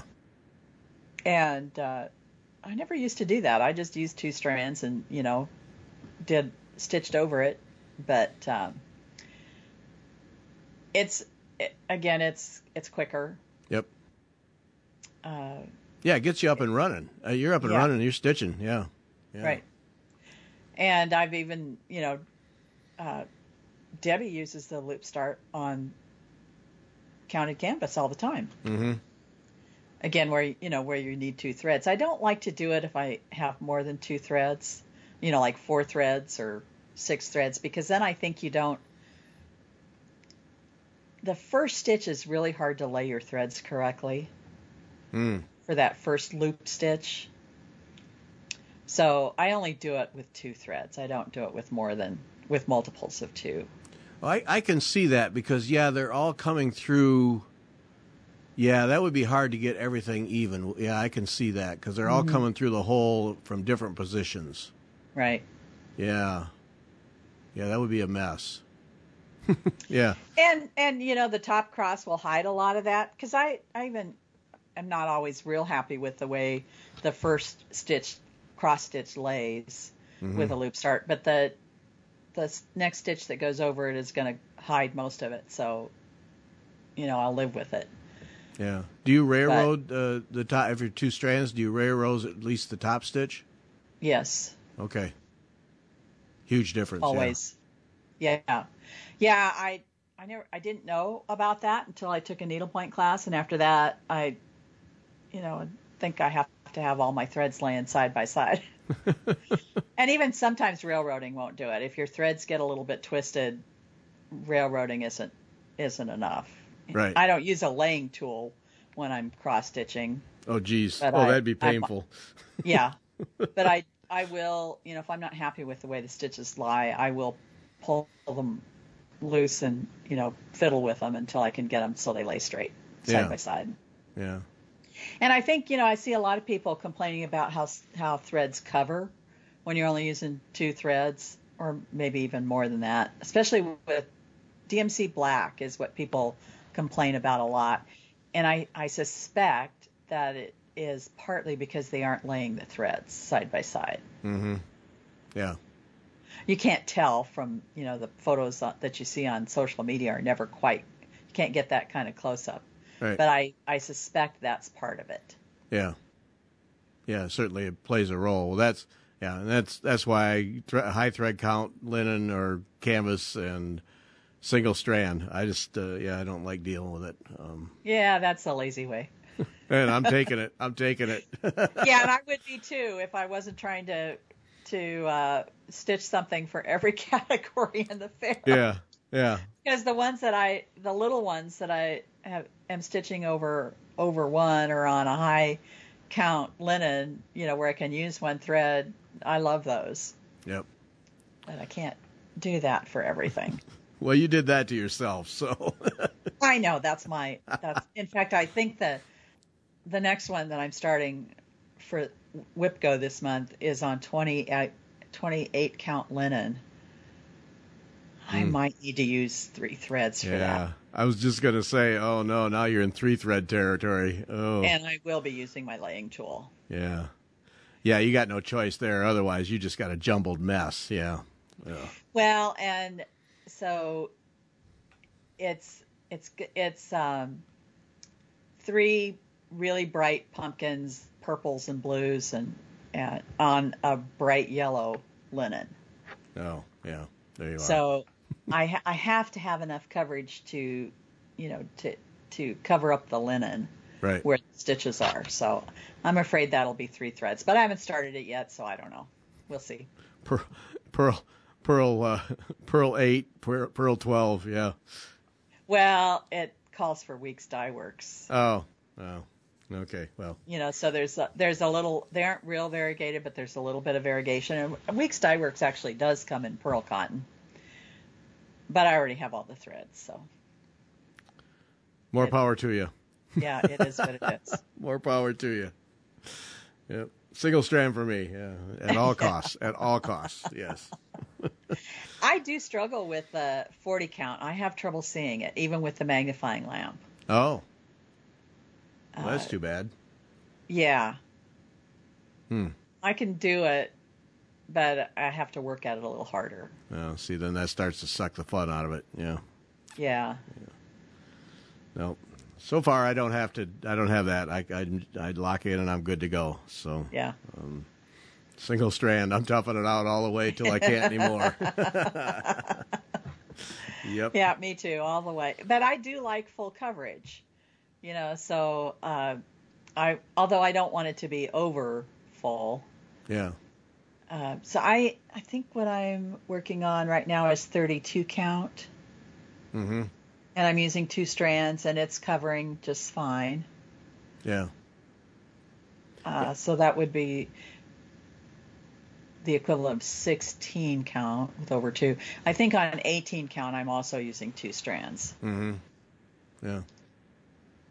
And uh, I never used to do that. I just used two strands and, you know, did stitched over it. But um, it's, it, again, it's it's quicker. yep. Uh, Yeah, it gets you up and running. Uh, you're up and Yeah. running. You're stitching. Yeah. Yeah. Right. And I've even, you know, uh, Debbie uses the loop start on counted canvas all the time. Mm-hmm. Again, where you know where you need two threads. I don't like to do it if I have more than two threads, you know, like four threads or six threads, because then I think you don't. The first stitch is really hard to lay your threads correctly Mm. for that first loop stitch. So I only do it with two threads. I don't do it with more than with multiples of two. Well, I, I can see that because yeah, they're all coming through Yeah, that would be hard to get everything even. Yeah, I can see that because they're all Mm-hmm. coming through the hole from different positions. Right. Yeah. Yeah, that would be a mess. Yeah. And and you know the top cross will hide a lot of that because I I even am not always real happy with the way the first stitch cross stitch lays Mm-hmm. with a loop start, but the the s- next stitch that goes over it is going to hide most of it. So you know I'll live with it. Yeah. Do you railroad uh, the top if you're two strands? Do you railroad at least the top stitch? Yes, Okay. Huge difference. always. Yeah. Yeah, I I never I didn't know about that until I took a needlepoint class, and after that I you know think I have to have all my threads laying side by side. And even sometimes railroading won't do it. If your threads get a little bit twisted, railroading isn't isn't enough. Right. I don't use a laying tool when I'm cross stitching. Oh, geez. But Oh, I- that'd be I- painful. Yeah. But I I will, you know, if I'm not happy with the way the stitches lie, I will pull them loose and, you know, fiddle with them until I can get them so they lay straight side Yeah. by side. Yeah. And I think, you know, I see a lot of people complaining about how how threads cover when you're only using two threads or maybe even more than that. Especially with D M C black is what people complain about a lot. And I, I suspect that it is partly because they aren't laying the threads side by side. Mm-hmm. Yeah. You can't tell from, you know, the photos that you see on social media are never quite, you can't get that kind of close up. Right. But I, I suspect that's part of it. Yeah. Yeah, certainly it plays a role. Well, that's yeah, and that's that's why th- high thread count linen or canvas and single strand. I just uh, yeah, I don't like dealing with it. Um, Yeah, that's a lazy way. and I'm taking it. I'm taking it. Yeah, and I would be too if I wasn't trying to to uh, stitch something for every category in the fair. Yeah. Yeah. Because the ones that I, the little ones that I have, am stitching over over one or on a high count linen, you know, where I can use one thread, I love those. Yep. But I can't do that for everything. Well, you did that to yourself, so. I know that's my. That's in fact, I think the the next one that I'm starting for WIPCO this month is on twenty, uh, twenty-eight count linen. I Hmm. might need to use three threads for Yeah. that. I was just gonna say, oh no, now you're in three thread territory. Oh. And I will be using my laying tool. Yeah. Yeah, you got no choice there. Otherwise, you just got a jumbled mess. Yeah. Yeah. Well, and so it's it's it's um, three really bright pumpkins, purples and blues, and, and on a bright yellow linen. Oh, yeah. There you are. So I ha- I have to have enough coverage to, you know, to to cover up the linen Right. where the stitches are. So I'm afraid that'll be three threads, but I haven't started it yet, so I don't know. We'll see. Pearl, pearl, pearl, uh, pearl eight, pearl, pearl twelve. Yeah. Well, it calls for Weeks Dye Works. Oh. Oh. Okay. Well. You know, so there's a, there's a little, they aren't real variegated, but there's a little bit of variegation. And Weeks Dye Works actually does come in pearl cotton, but I already have all the threads, so More It- power to you. yeah, it is what it is. More power to you. Yep. Single strand for me. Yeah. At all costs. At all costs. Yes. I do struggle with the forty count. I have trouble seeing it, even with the magnifying lamp. Oh. Well, that's Uh, too bad. Yeah. Hmm. I can do it, but I have to work at it a little harder. Oh, see, then that starts to suck the fun out of it. Yeah. Yeah. No. So far, I don't have to. I don't have that. I I I lock in and I'm good to go. So Yeah. single strand. I'm toughing it out all the way till I can't anymore. Yep. Yeah, me too, all the way. But I do like full coverage, you know. So, uh, I although I don't want it to be over full. Yeah. Uh, so I I think what I'm working on right now is thirty-two count, Mm-hmm. and I'm using two strands, and it's covering just fine. Yeah. Uh, so that would be the equivalent of sixteen count with over two. I think on eighteen count, I'm also using two strands. Mm-hmm. Yeah.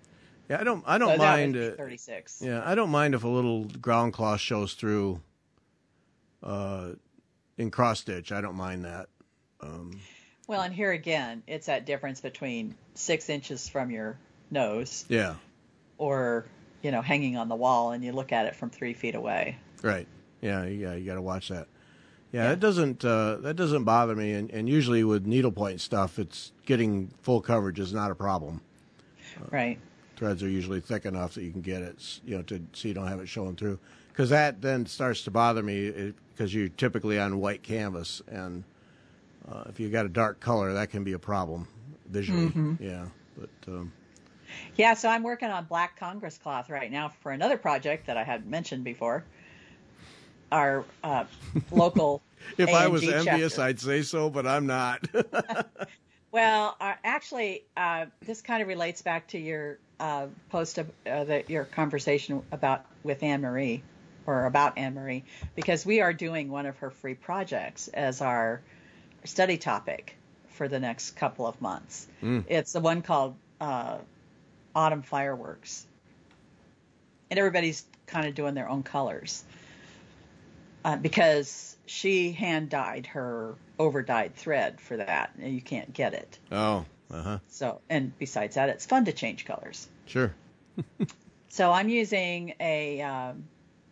Yeah, I don't. I don't so mind. That would Uh, be thirty-six. yeah, I don't mind if a little ground cloth shows through. Uh, in cross stitch, I don't mind that. Um, Well, and here again, it's that difference between six inches from your nose, yeah. or you know, hanging on the wall, and you look at it from three feet away. Right. Yeah. Yeah. You got to watch that. Yeah, Yeah. That doesn't. Uh, that doesn't bother me. And, and usually with needlepoint stuff, it's getting full coverage is not a problem. Right. Threads are usually thick enough that you can get it, you know, to so you don't have it showing through. Because that then starts to bother me because you're typically on white canvas, and uh, if you got a dark color, that can be a problem visually. Mm-hmm. Yeah, but um, Yeah, so I'm working on black Congress cloth right now for another project that I had mentioned before. Our uh, local if A I N G was envious, chapter. I'd say so, but I'm not. Well, uh, actually, uh, this kind of relates back to your uh, post of uh, the, your conversation about with Anne Marie, or about Anne Marie, because we are doing one of her free projects as our study topic for the next couple of months. Mm. It's the one called uh, Autumn Fireworks, and everybody's kind of doing their own colors uh, because she hand dyed her over dyed thread for that, and you can't get it. Oh, uh huh. So, and besides that, it's fun to change colors. Sure. So I'm using a um,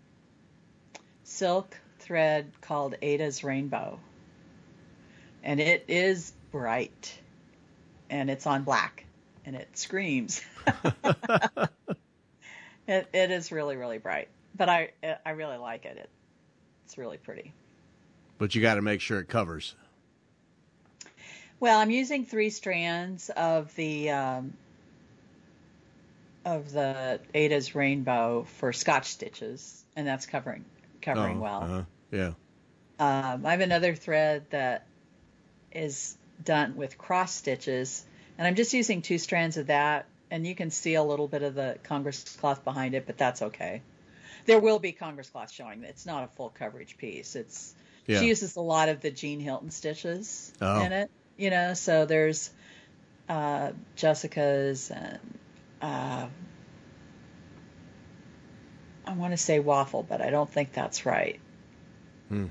silk thread called Ada's Rainbow, and it is bright, and it's on black, and it screams. it, it is really, really bright, but I I really like it. it it's really pretty. But you got to make sure it covers. Well, I'm using three strands of the um, of the Ada's Rainbow for Scotch stitches, and that's covering covering Oh, well. Uh-huh. Yeah. Um, I have another thread that is done with cross stitches, and I'm just using two strands of that, and you can see a little bit of the Congress cloth behind it, but that's okay. There will be Congress cloth showing. It's not a full coverage piece. It's Yeah. She uses a lot of the Jean Hilton stitches Oh. in it, you know. So there's uh, Jessica's and uh, I want to say waffle, but I don't think that's right. Hmm.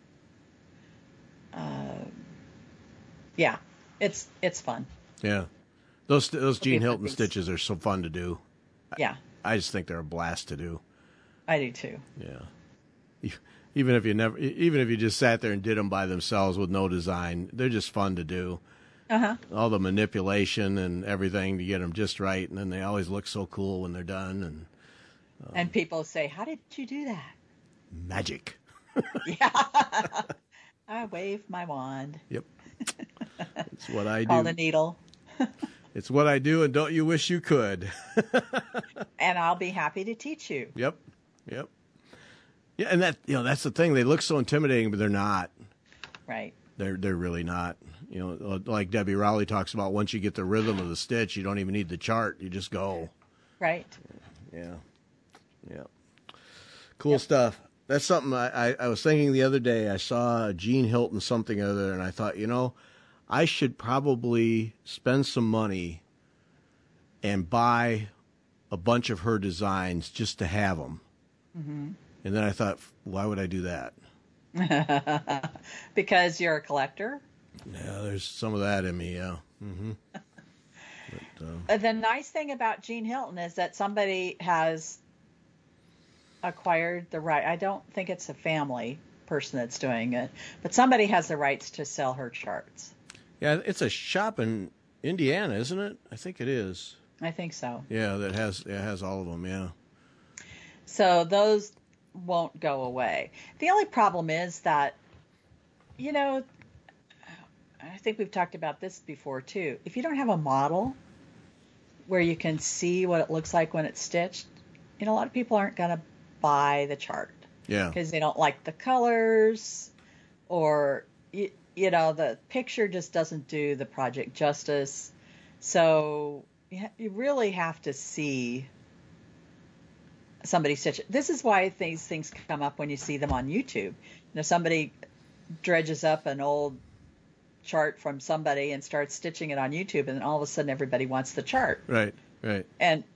Uh, yeah, it's it's fun. Yeah. Those those be Jean a fun Hilton piece. stitches are so fun to do. Yeah, I just think they're a blast to do. I do too. Yeah. Even if you never, even if you just sat there and did them by themselves with no design, they're just fun to do. Uh huh. All the manipulation and everything to get them just right, and then they always look so cool when they're done. And And people say, "How did you do that?" magic. Yeah. I wave my wand. Yep. It's what I Called do. a needle. It's what I do, and don't you wish you could? And I'll be happy to teach you. Yep. Yep. Yeah, and that you know that's the thing. They look so intimidating, but they're not. Right. They're they're really not. You know, like Debbie Rowley talks about. Once you get the rhythm of the stitch, you don't even need the chart. You just go. Right. Yeah. Yeah. Cool Yep. stuff. That's something I, I, I was thinking the other day. I saw Jean Hilton something other, and I thought, you know, I should probably spend some money and buy a bunch of her designs just to have them. Mm-hmm. And then I thought, why would I do that? Because you're a collector. Yeah, there's some of that in me, yeah. Mm-hmm. But, uh, Uh, The nice thing about Jean Hilton is that somebody has acquired the right. I don't think it's a family person that's doing it, but somebody has the rights to sell her charts. yeah, it's a shop in Indiana, isn't it? I think it is. I think so. Yeah, that has it has all of them, yeah. So those won't go away. The only problem is that, you know, I think we've talked about this before too. If you don't have a model where you can see what it looks like when it's stitched, you know, a lot of people aren't going to buy the chart Yeah. because they don't like the colors, or, you, you know, the picture just doesn't do the project justice. So you, ha- you really have to see somebody stitch it. This is why these things come up when you see them on YouTube. You know, somebody dredges up an old chart from somebody and starts stitching it on YouTube, and then all of a sudden everybody wants the chart. Right, right. And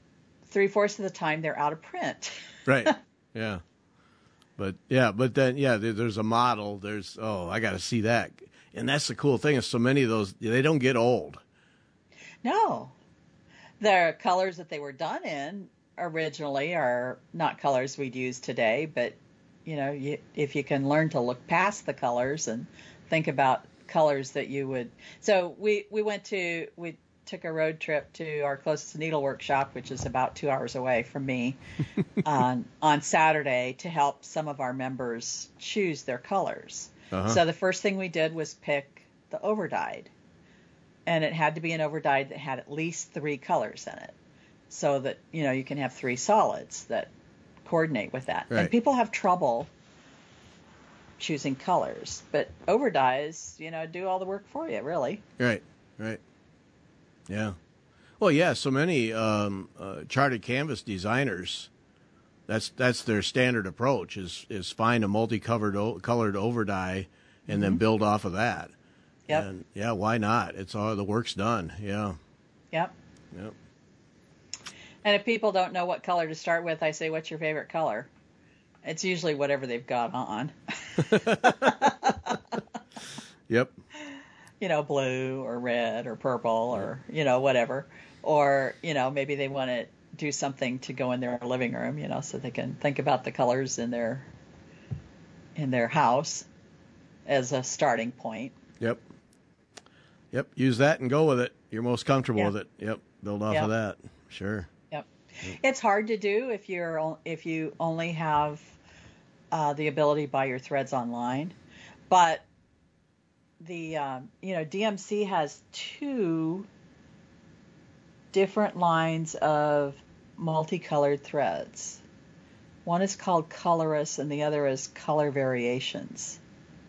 three-fourths of the time they're out of print. Right. Yeah. But yeah, but then yeah, there, there's a model. There's oh, I got to see that, and that's the cool thing is so many of those they don't get old. No, the colors that they were done in originally are not colors we'd use today. But you know, you, if you can learn to look past the colors and think about colors that you would. So we we went to we. took a road trip to our closest needle workshop, which is about two hours away from me, on on Saturday to help some of our members choose their colors. Uh-huh. So the first thing we did was pick the overdyed, and it had to be an overdyed that had at least three colors in it, so that you know you can have three solids that coordinate with that. Right. And people have trouble choosing colors, but overdyes, you know, do all the work for you, really. Right. Right. Yeah. Well, yeah, so many um, uh, charted canvas designers, that's that's their standard approach is is find a multicolored o- colored overdye and mm-hmm. then build off of that. Yep. And yeah, why not? It's all the work's done. Yeah. Yep. Yep. And if people don't know what color to start with, I say, what's your favorite color? It's usually whatever they've got on. Yep. You know, blue or red or purple or, you know, whatever. Or, you know, maybe they want to do something to go in their living room, you know, so they can think about the colors in their in their house as a starting point. Yep. Yep. Use that and go with it. You're most comfortable yeah. with it. Yep. Build off yep. of that. Sure. Yep. yep. It's hard to do if you're if you only have uh, the ability to buy your threads online, but the um, you know D M C has two different lines of multicolored threads. One is called Colorus and the other is Color Variations.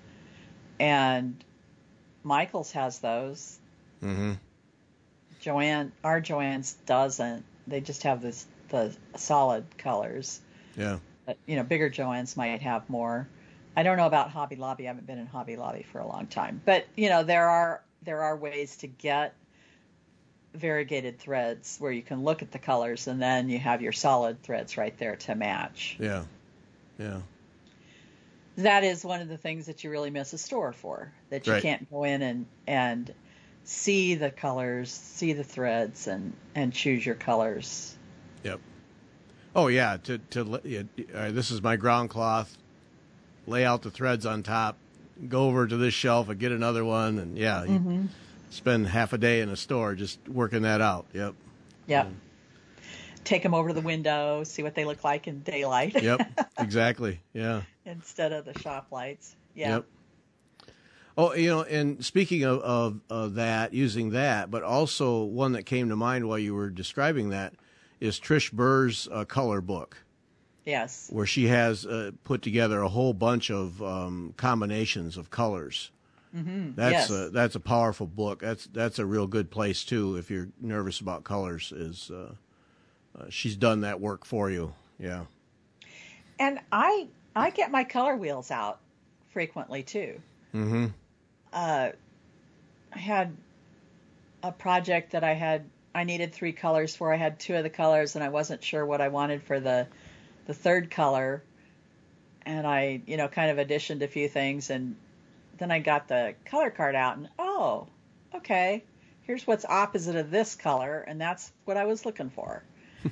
And Michaels has those. Mm-hmm. Joanne, our Joanne's doesn't. They just have this the solid colors. Yeah. But, you know, bigger Joanne's might have more. I don't know about Hobby Lobby. I haven't been in Hobby Lobby for a long time. But, you know, there are there are ways to get variegated threads where you can look at the colors and then you have your solid threads right there to match. Yeah. Yeah. That is one of the things that you really miss a store for, that you right. can't go in and, and see the colors, see the threads, and, and choose your colors. Yep. Oh, yeah. To to uh, this is my ground cloth. Lay out the threads on top, go over to this shelf and get another one, and yeah, you mm-hmm. spend half a day in a store just working that out. Yep. Yep. Um, Take them over to the window, see what they look like in daylight. Yep. Exactly. Yeah. Instead of the shop lights. Yeah. Yep. Oh, you know, and speaking of, of, of that, using that, but also one that came to mind while you were describing that is Trish Burr's uh, color book. Yes. Where she has uh, put together a whole bunch of um, combinations of colors. Mm-hmm. That's yes. a, that's a powerful book. That's that's a real good place too if you're nervous about colors. Is uh, uh, she's done that work for you? Yeah. And I I get my color wheels out frequently too. Mm-hmm. Uh, I had a project that I had I needed three colors for. I had two of the colors and I wasn't sure what I wanted for the the third color, and I, you know, kind of additioned a few things, and then I got the color card out, and oh, okay, here's what's opposite of this color, and that's what I was looking for.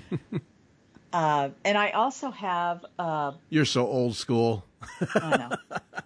uh, and I also have... Uh, You're so old school. I know.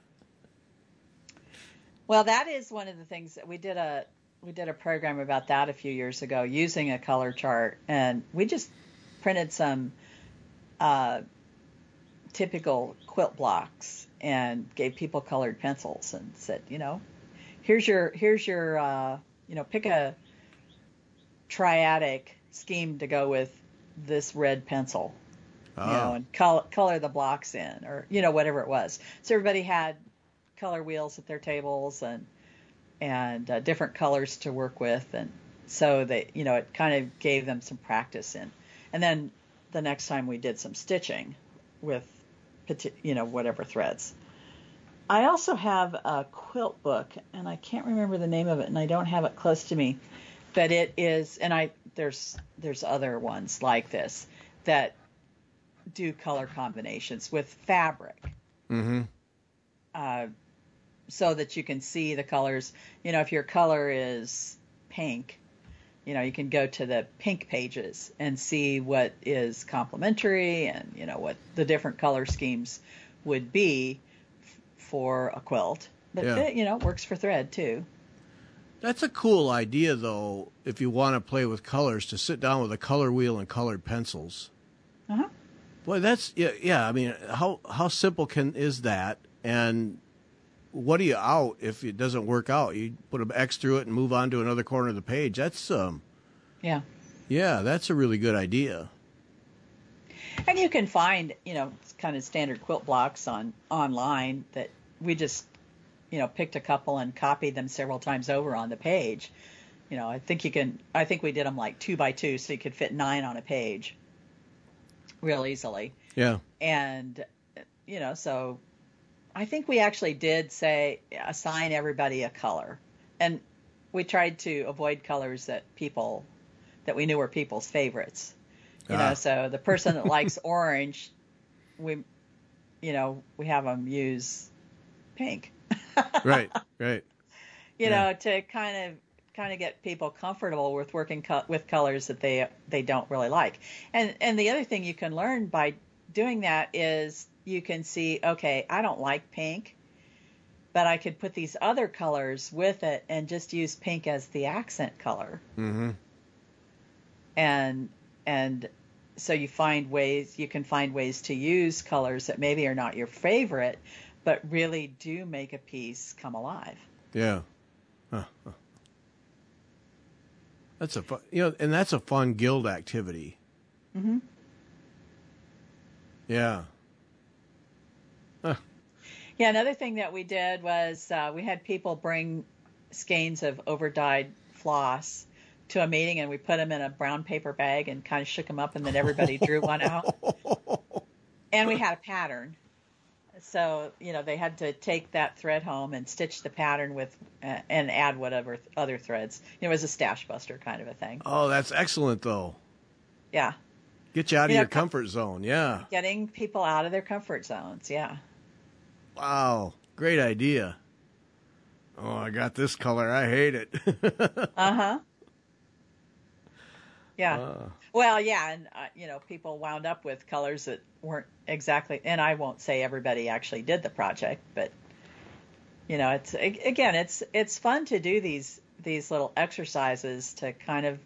Well, that is one of the things that we did a we did a program about that a few years ago, using a color chart, and we just printed some Uh, typical quilt blocks and gave people colored pencils and said, you know, here's your here's your uh, you know, pick a triadic scheme to go with this red pencil, oh. you know, and color color the blocks in, or you know, whatever it was. So everybody had color wheels at their tables and and uh, different colors to work with, and so they, you know, it kind of gave them some practice in, and then the next time we did some stitching with, you know, whatever threads. I also have a quilt book, and I can't remember the name of it, and I don't have it close to me, but it is, and I there's there's other ones like this that do color combinations with fabric. Mm-hmm. Uh, so that you can see the colors. You know, if your color is pink, you know, you can go to the pink pages and see what is complementary and, you know, what the different color schemes would be f- for a quilt. But, Yeah. it, you know, it works for thread too. That's a cool idea, though, if you want to play with colors, to sit down with a color wheel and colored pencils. Uh-huh. Boy, that's, yeah, yeah. I mean, how, how simple can is that? And what do you out if it doesn't work out? You put an X through it and move on to another corner of the page. That's, um, Yeah. yeah, that's a really good idea. And you can find, you know, kind of standard quilt blocks on online that we just, you know, picked a couple and copied them several times over on the page. You know, I think you can, I think we did them like two by two, so you could fit nine on a page real easily. Yeah. And, you know, so I think we actually did say assign everybody a color. And we tried to avoid colors that people, that we knew were people's favorites. You Ah. know, so the person that likes orange, we, you know, we have them use pink. Right, right. You Yeah. know, to kind of kind of get people comfortable with working co- with colors that they they don't really like. And and the other thing you can learn by doing that is you can see, okay, I don't like pink, but I could put these other colors with it and just use pink as the accent color. Mm-hmm. And and so you find ways you can find ways to use colors that maybe are not your favorite, but really do make a piece come alive. Yeah. Huh. Huh. That's a fun, you know, and that's a fun guild activity. Mm-hmm. Yeah. Huh. Yeah, another thing that we did was uh, we had people bring skeins of overdyed floss to a meeting, and we put them in a brown paper bag and kind of shook them up, and then everybody drew one out. And we had a pattern. So, you know, they had to take that thread home and stitch the pattern with uh, and add whatever th- other threads. It was a stash buster kind of a thing. Oh, that's excellent, though. Yeah. Get you out of You know, your com- comfort zone. Yeah. Getting people out of their comfort zones. Yeah. Wow. Great idea. Oh, I got this color. I hate it. Uh-huh. Yeah. Uh. Well, yeah, and uh, you know, people wound up with colors that weren't exactly. And I won't say everybody actually did the project, but you know, it's again, it's it's fun to do these these little exercises to kind of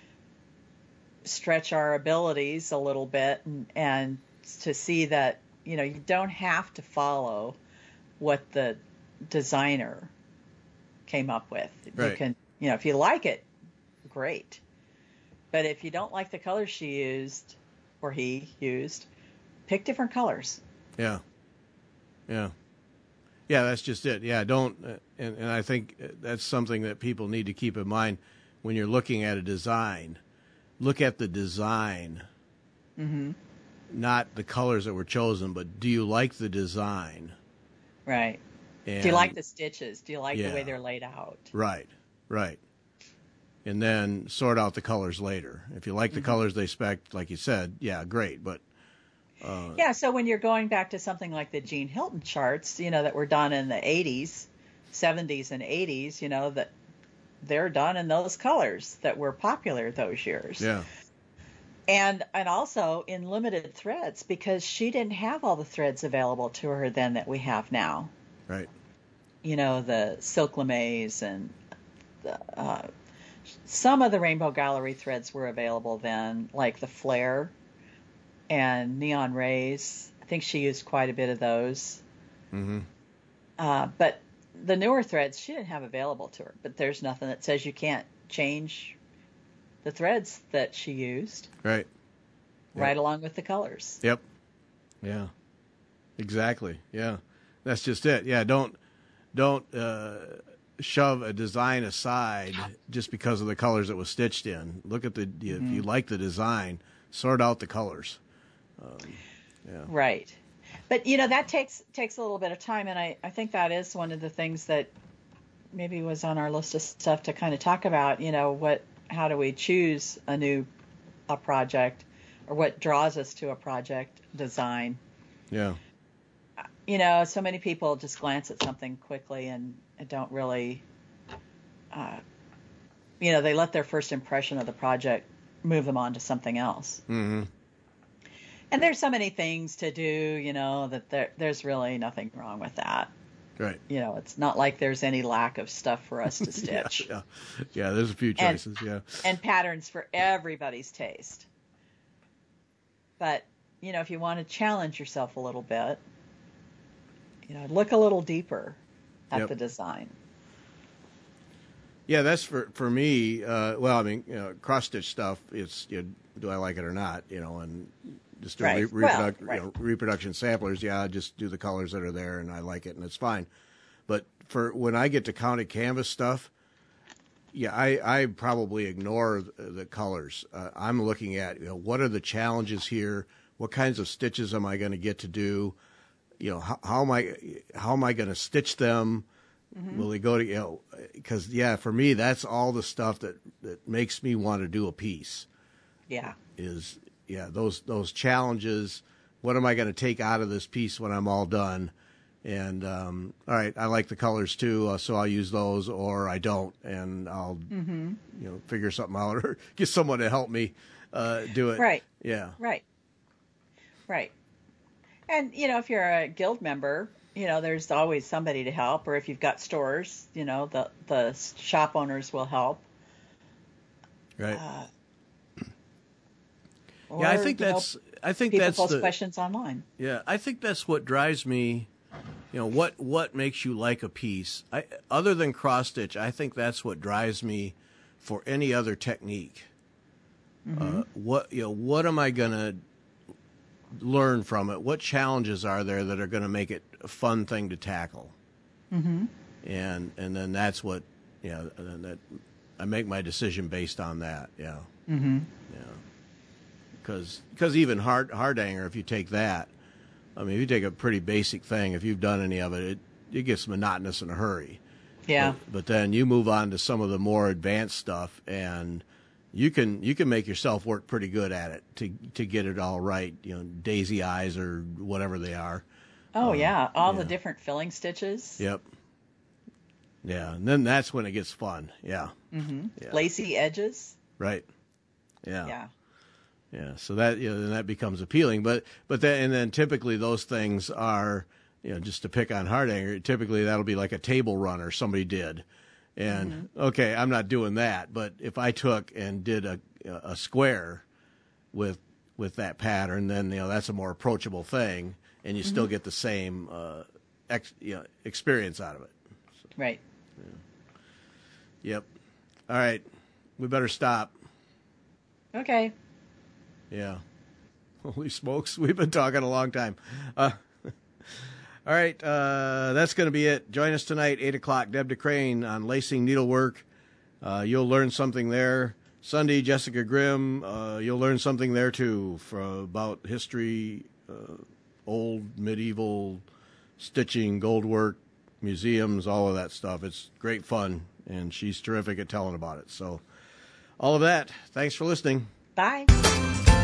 stretch our abilities a little bit, and, and to see that you know you don't have to follow what the designer came up with. Right. You can, you know, if you like it, great. But if you don't like the colors she used or he used, pick different colors. Yeah. Yeah. Yeah, that's just it. Yeah, don't, uh, and, and I think that's something that people need to keep in mind when you're looking at a design. Look at the design, Mm-hmm. not the colors that were chosen, but do you like the design? Right. And, Do you like the stitches? Do you like Yeah. the way they're laid out? Right, right. And then sort out the colors later. If you like the Mm-hmm. colors they spec, like you said, yeah, great. But uh, Yeah, so when you're going back to something like the Jean Hilton charts, you know, that were done in the eighties, seventies and eighties, you know, that they're done in those colors that were popular those years. yeah, And and also in limited threads, because she didn't have all the threads available to her then that we have now. right, You know, the silk lamaze and the, uh, some of the Rainbow Gallery threads were available then, like the flare and neon rays. I think she used quite a bit of those. mm-hmm. Uh, but the newer threads she didn't have available to her. But there's nothing that says you can't change the threads that she used right, right along with the colors. yep, yeah, exactly, yeah. That's just it. Yeah, don't don't uh, shove a design aside just because of the colors it was stitched in. Look at the Mm-hmm. if you like the design, sort out the colors. Um, yeah, Right. But, you know, that takes takes a little bit of time, and I, I think that is one of the things that maybe was on our list of stuff to kind of talk about, you know, what how do we choose a new a project, or what draws us to a project design. Yeah. You know, so many people just glance at something quickly and don't really, uh, you know, they let their first impression of the project move them on to something else. Mm-hmm. And there's so many things to do, you know, that there, there's really nothing wrong with that. Right. You know, it's not like there's any lack of stuff for us to stitch. yeah, yeah. Yeah, there's a few choices, and, yeah. And patterns for everybody's taste. But, you know, if you want to challenge yourself a little bit, you know, look a little deeper at yep. the design. Yeah, that's for for me. Uh, well, I mean, you know, cross stitch stuff. It's you know, do I like it or not? You know, and just do right. re- well, reproduc- right. you know, reproduction samplers. Yeah, I just do the colors that are there, and I like it, and it's fine. But for when I get to counted canvas stuff, yeah, I, I probably ignore the, the colors. Uh, I'm looking at you know what are the challenges here? What kinds of stitches am I going to get to do? You know, how, how am I how am I going to stitch them? Mm-hmm. Will they go to, you know, because, yeah, for me, that's all the stuff that, that makes me want to do a piece. Yeah. Is, yeah, those those challenges. What am I going to take out of this piece when I'm all done? And, um, all right, I like the colors too, uh, so I'll use those, or I don't, and I'll, mm-hmm. you know, figure something out or get someone to help me uh, do it. Right. Yeah. Right. Right. And, you know, if you're a guild member, you know, there's always somebody to help, or if you've got stores, you know, the, the shop owners will help. Right. Uh, or, yeah, I think that's, know, I think people that's post the, questions online. Yeah, I think that's what drives me, you know, what, what makes you like a piece. I, other than cross stitch, I think that's what drives me for any other technique. Mm-hmm. Uh, what, you know, what am I going to learn from it? What challenges are there that are going to make it a fun thing to tackle? Mm-hmm. And and then that's what, you know, and that I make my decision based on that. Yeah. Mm-hmm. Yeah. Because because even hard hard hanger, if you take that, I mean, if you take a pretty basic thing, if you've done any of it, it, it gets monotonous in a hurry. Yeah. But, but then you move on to some of the more advanced stuff, and you can you can make yourself work pretty good at it to to get it all right. You know, daisy eyes or whatever they are. Oh um, yeah, all yeah. the different filling stitches. Yep. Yeah, and then that's when it gets fun. Yeah. Mm-hmm. Yeah. Lacy edges. Right. Yeah. Yeah. Yeah. So that you know, then that becomes appealing. But but then and then typically those things are, you know, just to pick on hard hanger, typically that'll be like a table runner somebody did. And mm-hmm. okay, I'm not doing that, but if I took and did a a square with with that pattern, then you know that's a more approachable thing, and you mm-hmm. still get the same uh, ex, you know, experience out of it. So, right. Yeah. Yep. All right, we better stop. Okay. Yeah. Holy smokes, we've been talking a long time. Uh, All right, uh, that's going to be it. Join us tonight, eight o'clock, Deb DeCrane on Lacing Needlework. Uh, you'll learn something there. Sunday, Jessica Grimm, uh, you'll learn something there, too, for, about history, uh, old, medieval, stitching, goldwork, museums, all of that stuff. It's great fun, and she's terrific at telling about it. So all of that. Thanks for listening. Bye.